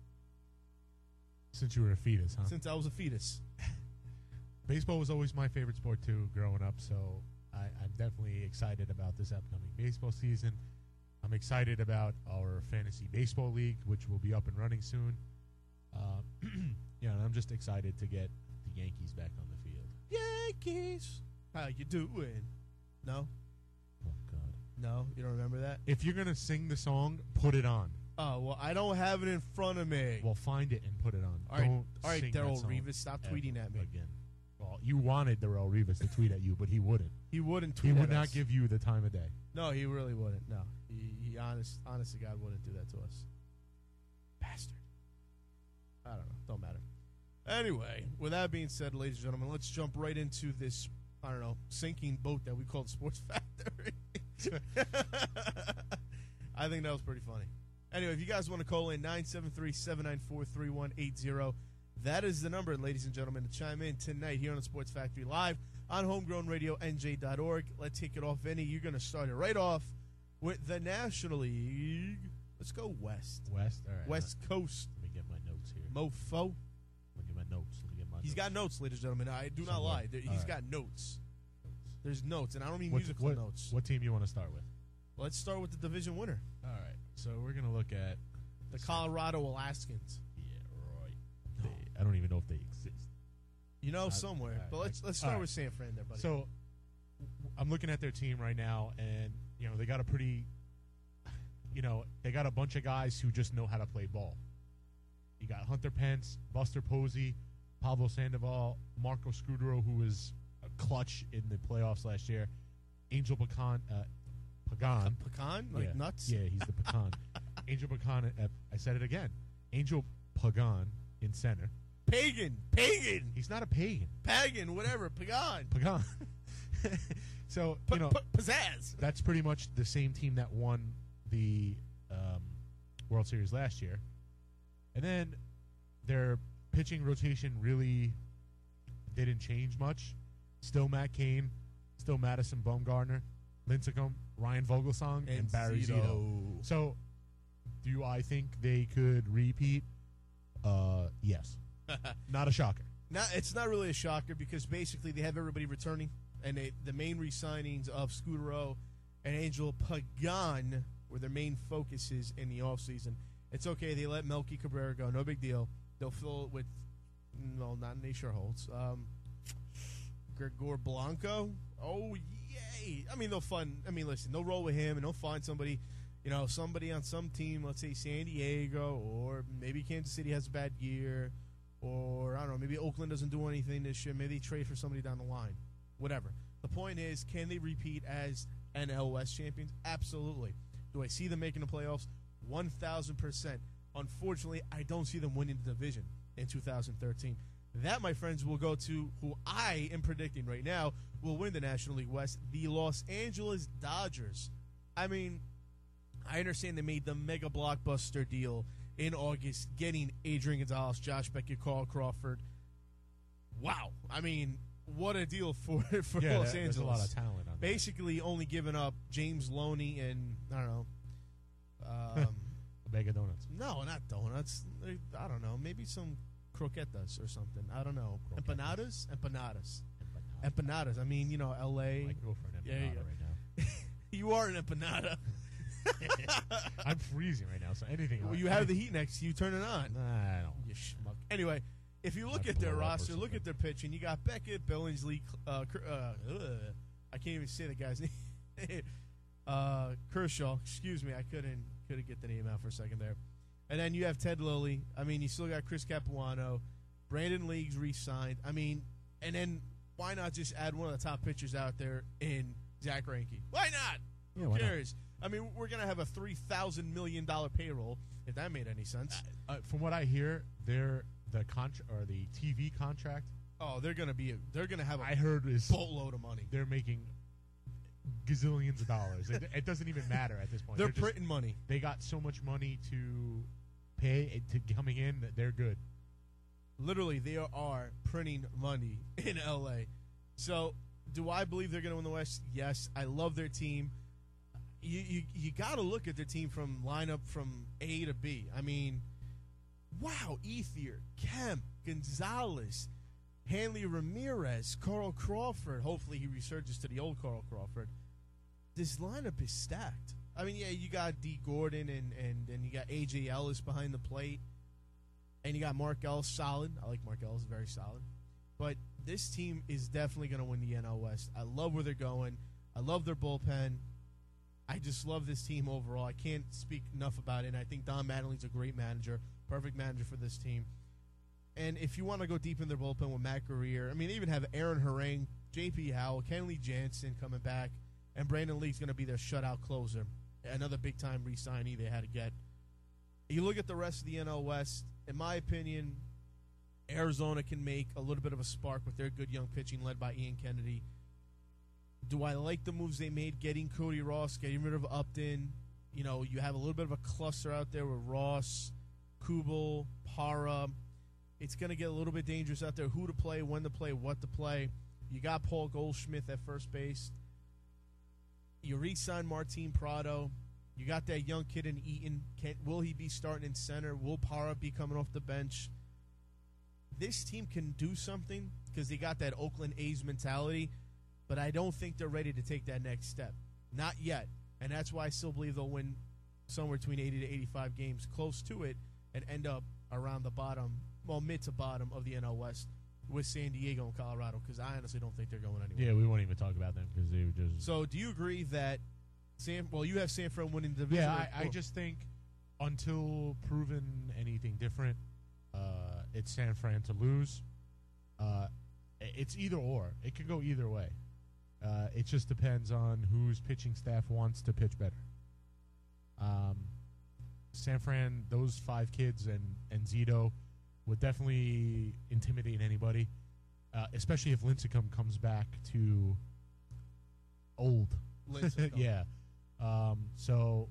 Since you were a fetus, huh? Since I was a fetus. Baseball was always my favorite sport, too, growing up, so I'm definitely excited about this upcoming baseball season. I'm excited about our fantasy baseball league, which will be up and running soon. Yeah, and I'm just excited to get the Yankees back on the field. Yankees, how you doing? No? Oh, God. No? You don't remember that? If you're going to sing the song, put it on. Oh, well, I don't have it in front of me. Well, find it and put it on. All right, sing Darrell that song Rivas, stop tweeting at me. Again. Well, you wanted Darrell Rivas to tweet at you, but he wouldn't. He wouldn't tweet He at would not us. give you the time of day. No, he really wouldn't. No. He honest to God wouldn't do that to us. Bastard. I don't know. Don't matter. Anyway, with that being said, ladies and gentlemen, let's jump right into this, I don't know, sinking boat that we call the Sports Factory. I think that was pretty funny. Anyway, if you guys want to call in, 973-794-3180. That is the number, ladies and gentlemen, to chime in tonight here on the Sports Factory Live on HomegrownRadioNJ.org. Let's kick it off, Vinny. You're going to start it right off with the National League. Let's go west. West? All right. West Coast. Let me get my notes here. Mofo. Let me get my notes. He's got notes, ladies and gentlemen. I do not lie. He's got notes. There's notes, and I don't mean musical notes. What team you want to start with? Let's start with the division winner. All right. So we're going to look at the Colorado Alaskans. Yeah, right. I don't even know if they exist. You know, somewhere. Right, but let's start with San Fran there, buddy. So I'm looking at their team right now, and, you know, they got a pretty, you know, they got a bunch of guys who just know how to play ball. You got Hunter Pence, Buster Posey, Pablo Sandoval, Marco Scudero, who was a clutch in the playoffs last year, Angel Pagan. Pecan? Like nuts? Yeah, he's the pecan. Angel Pagan, I said it again. Angel Pagan in center. Pagan. He's not a pagan. Pagan, whatever. Pagan. So, you know, pizzazz. That's pretty much the same team that won the World Series last year. And then their pitching rotation really didn't change much. Still Matt Cain, still Madison Bumgarner, Lincecum, Ryan Vogelsong, and Barry Zito. So, do I think they could repeat? Yes. Not a shocker. It's not really a shocker because basically they have everybody returning, and the main re-signings of Scudero and Angel Pagan were their main focuses in the offseason. It's okay. They let Melky Cabrera go. No big deal. They'll fill it with, well, not Nate Holtz. Gregor Blanco. Oh, yay. I mean, listen, they'll roll with him and they'll find somebody, somebody on some team, let's say San Diego, or maybe Kansas City has a bad year, or, I don't know, maybe Oakland doesn't do anything this year. Maybe they trade for somebody down the line. Whatever. The point is, can they repeat as NL West champions? Absolutely. Do I see them making the playoffs? 1,000%. Unfortunately, I don't see them winning the division in 2013. That, my friends, will go to who I am predicting right now will win the National League West, the Los Angeles Dodgers. I mean, I understand they made the mega blockbuster deal in August, getting Adrian Gonzalez, Josh Beckett, Carl Crawford. Wow. I mean, what a deal for Los Angeles. There's a lot of talent on Basically only giving up James Loney and, I don't know. A bag of donuts. No, not donuts. I don't know. Maybe some croquetas or something. I don't know. Croquetas. Empanadas. I mean, L.A. I could go for an empanada right now. You are an empanada. I'm freezing right now, so anything. Well, you have the heat next to you. Turn it on. Nah, I don't. You schmuck. Anyway, if you look Might at their blow up or roster, look something. at their pitching. You got Beckett, Billingsley, I can't even say the guy's name. Kershaw. Excuse me, I couldn't get the name out for a second there. And then you have Ted Lilly. I mean, you still got Chris Capuano. Brandon League's re-signed. I mean, and then why not just add one of the top pitchers out there in Zach Greinke? Why not? Yeah, Who why not? cares? I mean, we're going to have a $3,000 million payroll, if that made any sense. From what I hear, the TV contract. Oh, they're going to have I a heard is boatload of money. they're making gazillions of dollars. It doesn't even matter at this point. They're printing money. They got so much money to pay to coming in that they're good. Literally, they are printing money in L.A. So, do I believe they're going to win the West? Yes. I love their team. You got to look at their team from lineup from A to B. I mean, wow, Ethier, Kemp, Gonzalez, Hanley Ramirez, Carl Crawford. Hopefully he resurges to the old Carl Crawford. This lineup is stacked. I mean, yeah, you got D. Gordon and you got A.J. Ellis behind the plate. And you got Mark Ellis, solid. I like Mark Ellis, very solid. But this team is definitely going to win the NL West. I love where they're going. I love their bullpen. I just love this team overall. I can't speak enough about it. And I think Don Mattingly's a great manager, perfect manager for this team. And if you want to go deep in their bullpen with Matt Guerrier, I mean, they even have Aaron Harang, J.P. Howell, Kenley Jansen coming back, and Brandon League's going to be their shutout closer. Another big-time re-signee they had to get. You look at the rest of the NL West, in my opinion, Arizona can make a little bit of a spark with their good young pitching led by Ian Kennedy. Do I like the moves they made, getting Cody Ross, getting rid of Upton? You have a little bit of a cluster out there with Ross, Kubel, Parra. It's going to get a little bit dangerous out there. Who to play, when to play, what to play. You got Paul Goldschmidt at first base. You re-signed Martin Prado. You got that young kid in Eaton. Will he be starting in center? Will Parra be coming off the bench? This team can do something because they got that Oakland A's mentality, but I don't think they're ready to take that next step. Not yet. And that's why I still believe they'll win somewhere between 80 to 85 games, close to it, and end up around the bottom, well, mid to bottom of the NL West with San Diego and Colorado, because I honestly don't think they're going anywhere. Yeah, we won't even talk about them because they were just. So do you agree that you have San Fran winning the division? Yeah, I just think until proven anything different, it's San Fran to lose. It's either or. It could go either way. It just depends on whose pitching staff wants to pitch better. San Fran, those 5 kids and Zito would definitely intimidate anybody, especially if Lincecum comes back to old. Yeah. So,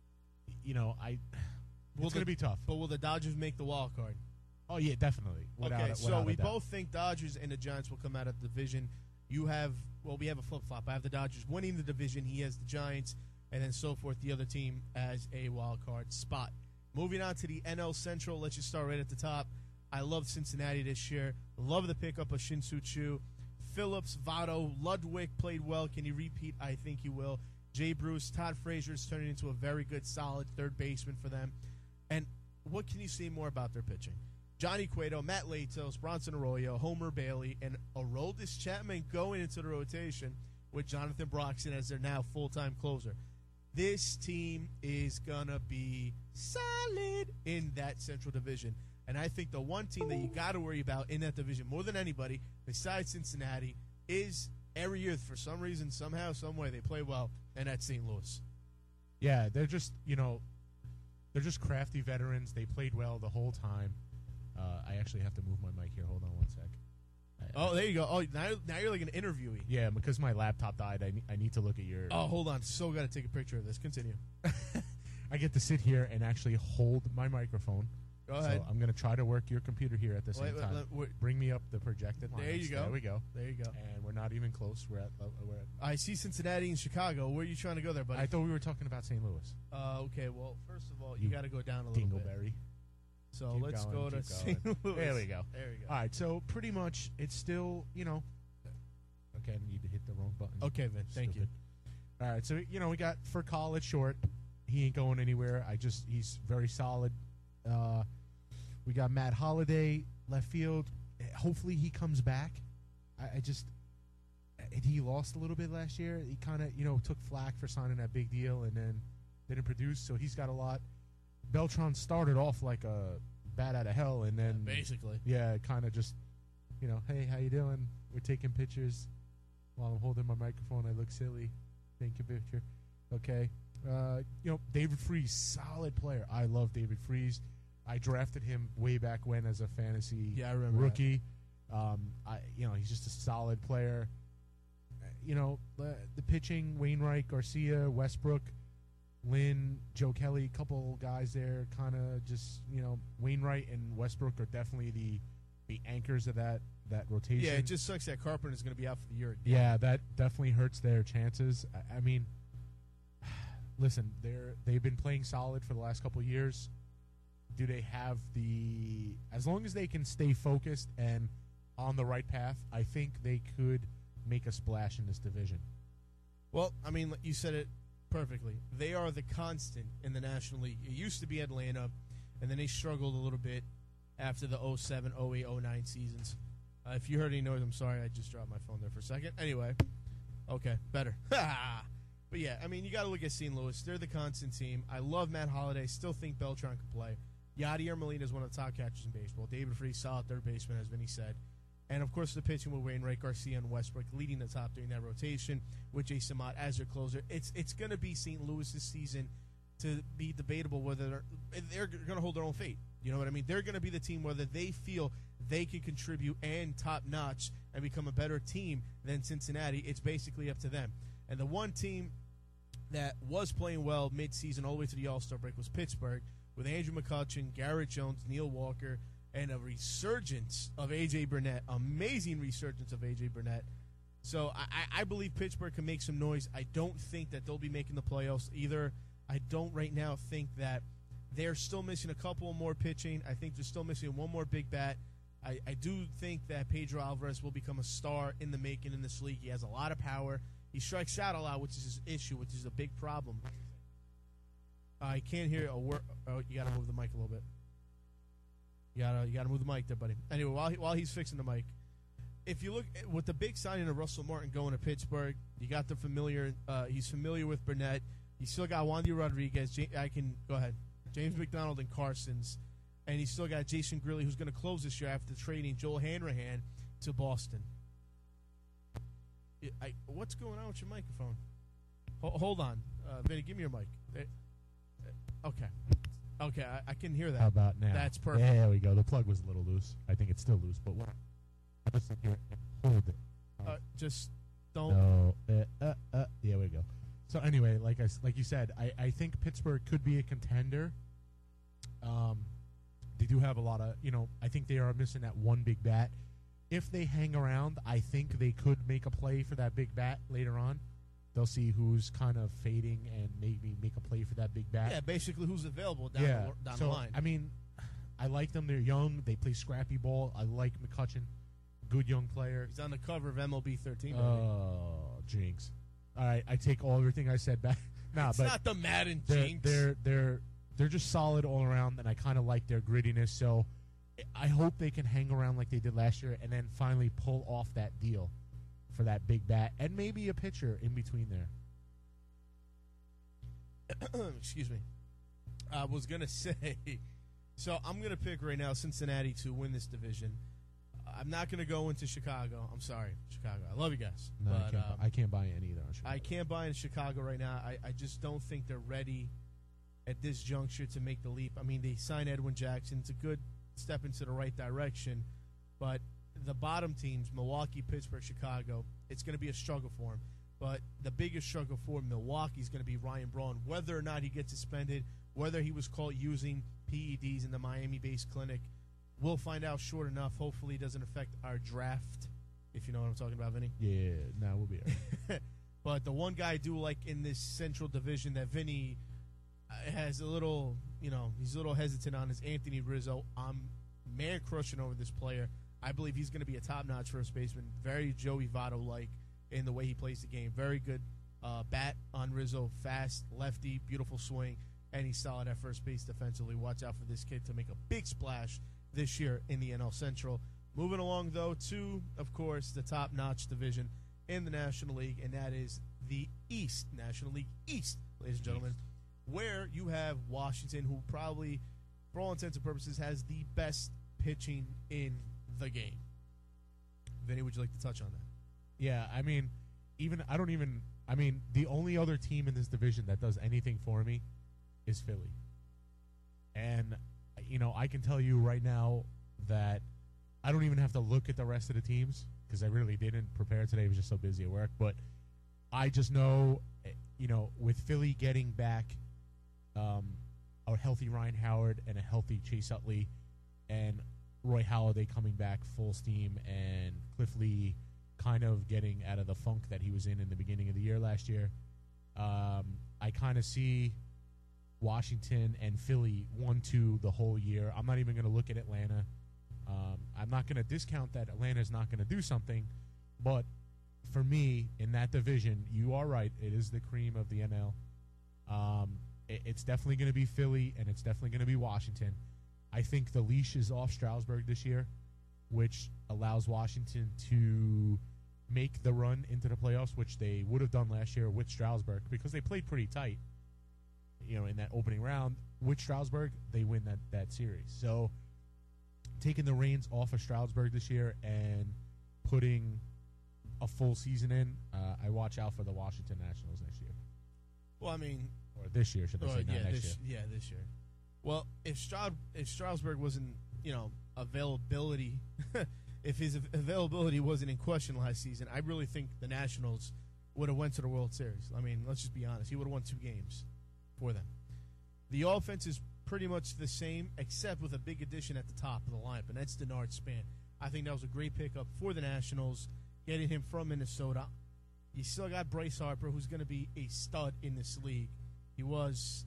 it's going to be tough. But will the Dodgers make the wild card? Oh, yeah, definitely. So we both think Dodgers and the Giants will come out of the division. We have a flip-flop. I have the Dodgers winning the division. He has the Giants, and then so forth. The other team as a wild card spot. Moving on to the NL Central, let's just start right at the top. I love Cincinnati this year. Love the pickup of Shin-Soo Choo. Phillips, Votto, Ludwig played well. Can he repeat? I think he will. Jay Bruce, Todd Frazier is turning into a very good, solid third baseman for them. And what can you say more about their pitching? Johnny Cueto, Matt Latos, Bronson Arroyo, Homer Bailey, and Aroldis Chapman going into the rotation with Jonathan Broxton as their now full-time closer. This team is going to be solid in that Central Division. And I think the one team that you got to worry about in that division more than anybody, besides Cincinnati, is every year, for some reason, somehow, some way, they play well, and that's St. Louis. Yeah, they're just, they're just crafty veterans. They played well the whole time. I actually have to move my mic here. Hold on one sec. Oh, there you go. Oh, now you're like an interviewee. Yeah, because my laptop died, I need to look at your... Oh, hold on. So got to take a picture of this. Continue. I get to sit here and actually hold my microphone. Go ahead. So I'm going to try to work your computer here at the same time. Bring me up the projected line. There you go. There we go. There you go. And we're not even close. We're at I see Cincinnati and Chicago. Where are you trying to go there, buddy? I thought we were talking about St. Louis. Okay, well, first of all, you got to go down a little Dingleberry. bit. So Keep let's going, go to keep St. Louis. There we go. There we go. All right, so pretty much it's still, Okay, I need to hit the wrong button. Okay, Vin. Thank you. All right, so, we got for college short. He ain't going anywhere. He's very solid. We got Matt Holliday, left field. Hopefully he comes back. He lost a little bit last year. He kind of, took flack for signing that big deal and then didn't produce, so he's got a lot. Beltran started off like a bat out of hell, and then basically, kind of just, hey, how you doing? We're taking pictures while I'm holding my microphone. I look silly. Take a picture, okay? David Freese, solid player. I love David Freese. I drafted him way back when as a fantasy I remember rookie. He's just a solid player. The pitching: Wainwright, Garcia, Westbrook, Lynn, Joe Kelly, couple guys there. Kind of just Wainwright and Westbrook are definitely the anchors of that rotation. Yeah, it just sucks that Carpenter's going to be out for the year. Yeah, that definitely hurts their chances. I mean, listen, they've been playing solid for the last couple of years. Do they have as long as they can stay focused and on the right path, I think they could make a splash in this division. Well, I mean, you said it perfectly. They are the constant in the National League. It used to be Atlanta, and then they struggled a little bit after the 07, 08, 09 seasons. If you heard any noise, I'm sorry. I just dropped my phone there for a second. Anyway, okay, better. But yeah, I mean, you got to look at St. Louis. They're the constant team. I love Matt Holliday. Still think Beltran could play. Yadier Molina is one of the top catchers in baseball. David Freese, solid third baseman, as Vinny said. And, of course, the pitching with Wainwright, Garcia, and Westbrook leading the top during that rotation with Jason Mott as their closer. It's going to be St. Louis this season to be debatable whether they're going to hold their own fate. You know what I mean? They're going to be the team whether they feel they can contribute and top-notch and become a better team than Cincinnati. It's basically up to them. And the one team that was playing well mid-season all the way to the All-Star break was Pittsburgh with Andrew McCutchen, Garrett Jones, Neil Walker, and a resurgence of A.J. Burnett, amazing resurgence of A.J. Burnett. So I believe Pittsburgh can make some noise. I don't think that they'll be making the playoffs either. I don't right now think that they're still missing a couple more pitching. I think they're still missing one more big bat. I do think that Pedro Alvarez will become a star in the making in this league. He has a lot of power. He strikes out a lot, which is his issue, which is a big problem. I can't hear a word. Oh, you got to move the mic a little bit. You gotta move the mic there, buddy. Anyway, while he's fixing the mic, if you look with the big signing of Russell Martin going to Pittsburgh, you got the familiar. He's familiar with Burnett. You still got Wandy Rodriguez. Go ahead. James McDonald and Carsons, and you still got Jason Grilly, who's going to close this year after trading Joel Hanrahan to Boston. What's going on with your microphone? Hold on, Vinny, give me your mic. Okay, I can hear that. How about now? That's perfect. There we go. The plug was a little loose. I think it's still loose, but just sit here and hold it. Just don't. No. There we go. So anyway, like you said, I think Pittsburgh could be a contender. They do have a lot of, I think they are missing that one big bat. If they hang around, I think they could make a play for that big bat later on. They'll see who's kind of fading and maybe make a play for that big bat. Yeah, basically who's available down the line. I mean, I like them. They're young. They play scrappy ball. I like McCutchen. Good young player. He's on the cover of MLB 13. Oh, jinx. All right, I take everything I said back. It's not the Madden jinx. They're they're just solid all around, and I kind of like their grittiness. So I hope they can hang around like they did last year, and then finally pull off that deal for that big bat and maybe a pitcher in between there. Excuse me. I was going to say, so I'm going to pick right now Cincinnati to win this division. I'm not going to go into Chicago. I'm sorry, Chicago. I love you guys. No, but, I can't buy any either on Chicago. I can't buy in Chicago right now. I just don't think they're ready at this juncture to make the leap. I mean, they signed Edwin Jackson. It's a good step into the right direction. But the bottom teams, Milwaukee, Pittsburgh, Chicago, it's going to be a struggle for them. But the biggest struggle for Milwaukee is going to be Ryan Braun, whether or not he gets suspended, whether he was caught using PEDs in the Miami-based clinic. We'll find out short enough. Hopefully it doesn't affect our draft, if you know what I'm talking about, Vinny. Yeah, no, we'll be all right. But the one guy I do like in this Central Division that Vinny has a little, he's a little hesitant on is Anthony Rizzo. I'm man-crushing over this player. I believe he's going to be a top-notch first baseman, very Joey Votto-like in the way he plays the game. Very good bat on Rizzo, fast, lefty, beautiful swing, and he's solid at first base defensively. Watch out for this kid to make a big splash this year in the NL Central. Moving along, though, to, of course, the top-notch division in the National League, and that is the East, National League East, ladies and gentlemen, where you have Washington, who probably, for all intents and purposes, has the best pitching in the game. Vinny, would you like to touch on that? Yeah, I mean, the only other team in this division that does anything for me is Philly. And, I can tell you right now that I don't even have to look at the rest of the teams because I really didn't prepare today. I was just so busy at work. But I just know, with Philly getting back a healthy Ryan Howard and a healthy Chase Utley and Roy Halladay coming back full steam and Cliff Lee kind of getting out of the funk that he was in the beginning of the year last year, I kind of see Washington and Philly 1-2 the whole year. I'm not even going to look at Atlanta. I'm not going to discount that Atlanta's not going to do something, but for me, in that division, you are right. It is the cream of the NL. It's definitely going to be Philly, and it's definitely going to be Washington. I think the leash is off Strasburg this year, which allows Washington to make the run into the playoffs, which they would have done last year with Strasburg because they played pretty tight, in that opening round. With Strasburg, they win that series. So taking the reins off of Strasburg this year and putting a full season in, I watch out for the Washington Nationals next year. Well, I mean... Or this year, should I say, not next year. Yeah, this year. Well, if Strasburg wasn't, availability, if his availability wasn't in question last season, I really think the Nationals would have went to the World Series. I mean, let's just be honest. He would have won 2 games for them. The offense is pretty much the same, except with a big addition at the top of the lineup, and that's Denard Span. I think that was a great pickup for the Nationals, getting him from Minnesota. You still got Bryce Harper, who's going to be a stud in this league. He was...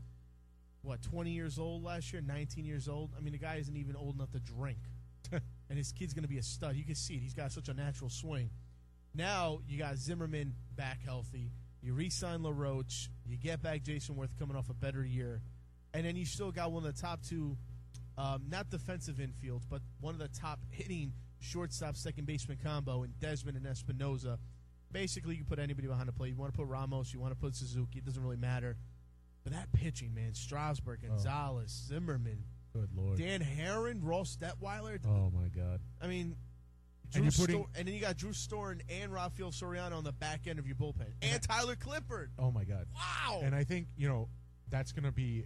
20 years old last year, 19 years old? I mean, the guy isn't even old enough to drink. And his kid's going to be a stud. You can see it. He's got such a natural swing. Now, you got Zimmerman back healthy. You re-sign LaRoche. You get back Jason Worth coming off a better year. And then you still got one of the top 2, not defensive infields, but one of the top hitting shortstop, second baseman combo in Desmond and Espinoza. Basically, you can put anybody behind the plate. You want to put Ramos, you want to put Suzuki. It doesn't really matter. But that pitching, man, Strasburg, Gonzalez, Zimmerman, good Lord, Dan Herron, Ross Detweiler. Oh, my God. I mean, and then you got Drew Storen and Rafael Soriano on the back end of your bullpen. And Tyler Clippard. Oh, my God. Wow. And I think, that's going to be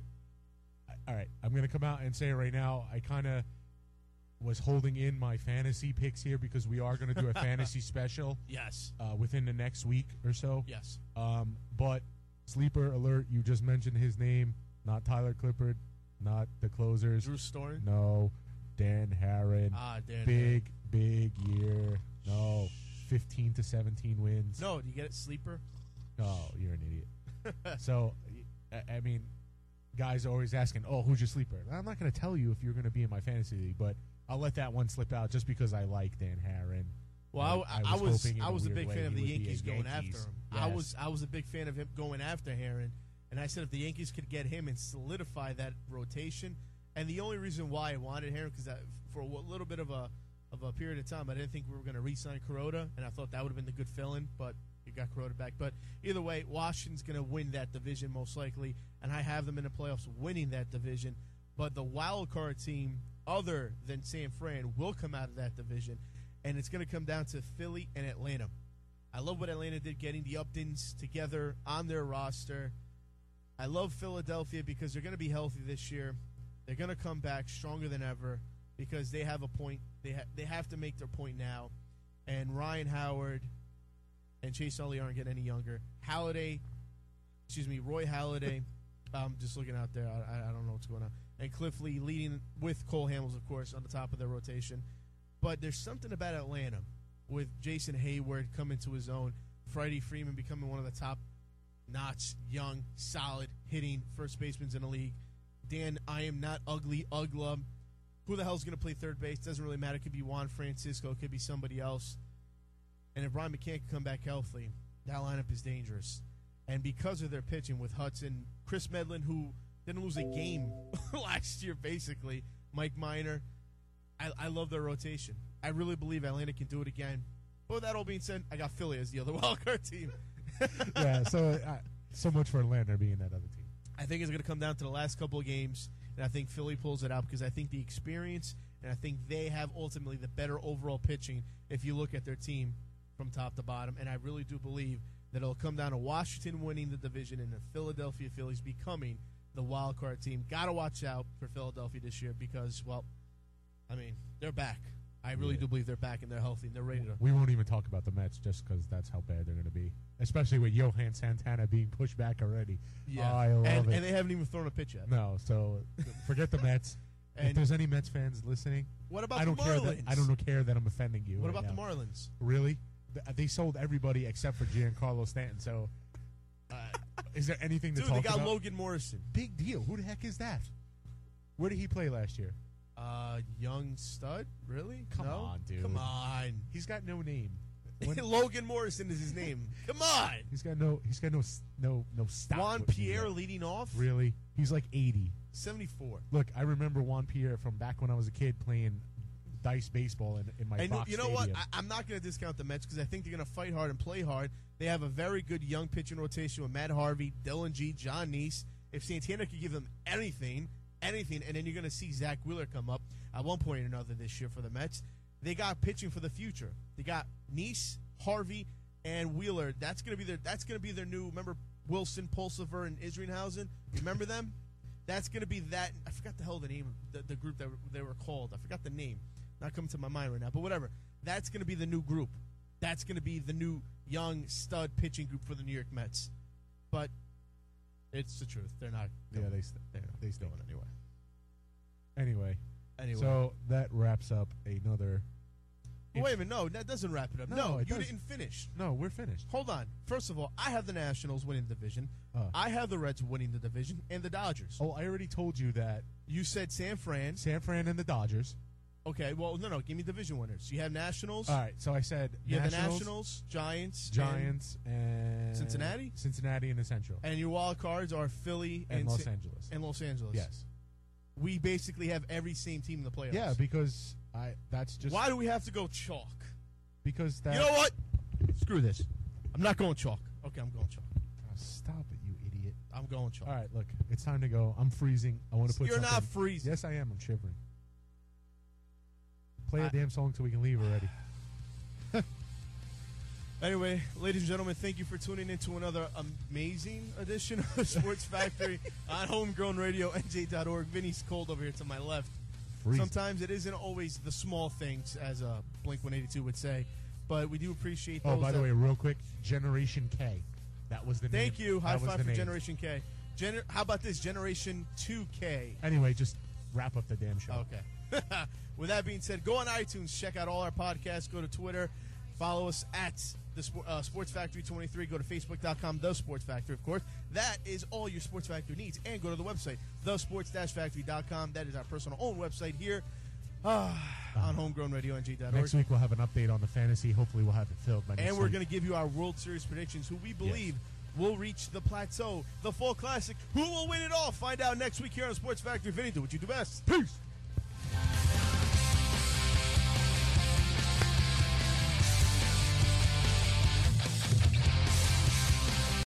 – all right, I'm going to come out and say it right now. I kind of was holding in my fantasy picks here because we are going to do a fantasy special. Yes. Within the next week or so. Yes. But – sleeper alert, you just mentioned his name, not Tyler Clippard, not the closers. Drew Storen? No. Dan Herron. Big year. No. 15 to 17 wins. No, do you get it, sleeper? No, you're an idiot. So, I mean, guys are always asking, who's your sleeper? I'm not going to tell you if you're going to be in my fantasy league, but I'll let that one slip out just because I like Dan Herron. Well, I was a big fan of the Yankees going after him. Yes. I was a big fan of him going after Herron, And I said if the Yankees could get him and solidify that rotation, and the only reason why I wanted him, because for a little bit of a period of time, I didn't think we were going to re-sign Kuroda, and I thought that would have been the good fill-in, but you got Kuroda back. But either way, Washington's going to win that division most likely, and I have them in the playoffs winning that division. But the wild card team, other than San Fran, will come out of that division, and it's going to come down to Philly and Atlanta. I love what Atlanta did, getting the Uptons together on their roster. I love Philadelphia because they're going to be healthy this year. They're going to come back stronger than ever because they have a point. They have to make their point now. And Ryan Howard and Chase Utley aren't getting any younger. Roy Halladay, I'm just looking out there. I don't know what's going on. And Cliff Lee leading with Cole Hamels, of course, on the top of their rotation. But there's something about Atlanta with Jason Hayward coming to his own, Freddie Freeman becoming one of the top-notch, young, solid, hitting first basemen in the league. Dan, I am not ugly, Uglum. Who the hell's going to play third base? Doesn't really matter. It could be Juan Francisco. It could be somebody else. And if Brian McCann can come back healthy, that lineup is dangerous. And because of their pitching with Hudson, Chris Medlin, who didn't lose a game last year, basically, Mike Minor, I love their rotation. I really believe Atlanta can do it again. But with that all being said, I got Philly as the other wildcard team. Yeah, so much for Atlanta being that other team. I think it's going to come down to the last couple of games, and I think Philly pulls it out because I think the experience, and I think they have ultimately the better overall pitching if you look at their team from top to bottom. And I really do believe that it'll come down to Washington winning the division and the Philadelphia Phillies becoming the wild card team. Got to watch out for Philadelphia this year because, well, I mean, they're back. I really do believe they're back and they're healthy and they're ready to. We won't even talk about the Mets just because that's how bad they're going to be, especially with Johan Santana being pushed back already. Yeah, I love it. And they haven't even thrown a pitch yet. No, so forget the Mets. And if there's any Mets fans listening, what about I don't the care Marlins? I don't care that I'm offending you. What right about now. the Marlins? Really? They sold everybody except for Giancarlo Stanton. So, is there anything to Dude, talk they got about? Logan Morrison. Big deal. Who the heck is that? Where did he play last year? Young stud? Really? Come on, dude. Come on. He's got no name. Logan Morrison is his name. Come on. He's got no stop. Juan Pierre leading off? Really? He's like 80. 74. Look, I remember Juan Pierre from back when I was a kid playing dice baseball in my And Fox you know what? Stadium. I'm not going to discount the Mets because I think they're going to fight hard and play hard. They have a very good young pitching rotation with Matt Harvey, Dylan G, John Neese. If Santana could give them anything, and then you're going to see Zach Wheeler come up at one point or another this year for the Mets. They got pitching for the future. They got Neese, Harvey, and Wheeler. That's going to be their new. Remember Wilson, Pulsiver, and Isringhausen? Remember them? That's going to be that. I forgot the hell the name of the group that they were called. I forgot the name. Not coming to my mind right now, but whatever. That's going to be the new group. That's going to be the new young stud pitching group for the New York Mets. But it's the truth. They're not. Yeah, they still win anyway. Anyway, Anyway. so that wraps up another. Oh, wait a minute. No, that doesn't wrap it up. No, it you does. didn't finish. No, we're finished. Hold on. First of all, I have the Nationals winning the division. I have the Reds winning the division and the Dodgers. Oh, I already told you that. You said San Fran. San Fran and the Dodgers. Okay, well, no. Give me division winners. You have Nationals. All right, so I said You have the Nationals, Giants, and Cincinnati? Cincinnati in the Central. and your wild cards are Philly And Los Angeles. And Los Angeles. Yes. We basically have every same team in the playoffs. Yeah, because that's just Why do we have to go chalk? because that. You know what? Screw this. I'm not going chalk. Okay, I'm going chalk. Oh, stop it, you idiot! I'm going chalk. All right, look, it's time to go. I'm freezing. I want to put. You're not something- freezing. Yes, I am. I'm shivering. Play a damn song so we can leave already. Anyway, ladies and gentlemen, thank you for tuning in to another amazing edition of the Sports Factory on Homegrown Radio, NJ.org. Vinny's cold over here to my left. Freezing. Sometimes it isn't always the small things, as Blink-182 would say, but we do appreciate those. Oh, by the way, real quick, Generation K. That was the name. Thank you. High That was five the for name. Generation K. How about this? Generation 2K. Anyway, just wrap up the damn show. Okay. With that being said, go on iTunes, check out all our podcasts, go to Twitter, follow us at the Sports Factory 23, go to Facebook.com, The Sports Factory, of course. That is all your Sports Factory needs. And go to the website, thesports-factory.com. That is our personal own website here on Homegrown Radio, NJ.org. Next week we'll have an update on the fantasy. Hopefully we'll have it filled by next And we're week. going to give you our World Series predictions, who we believe will reach the plateau, the Fall Classic. Who will win it all? Find out next week here on Sports Factory. Vinny, do what you do best. Peace.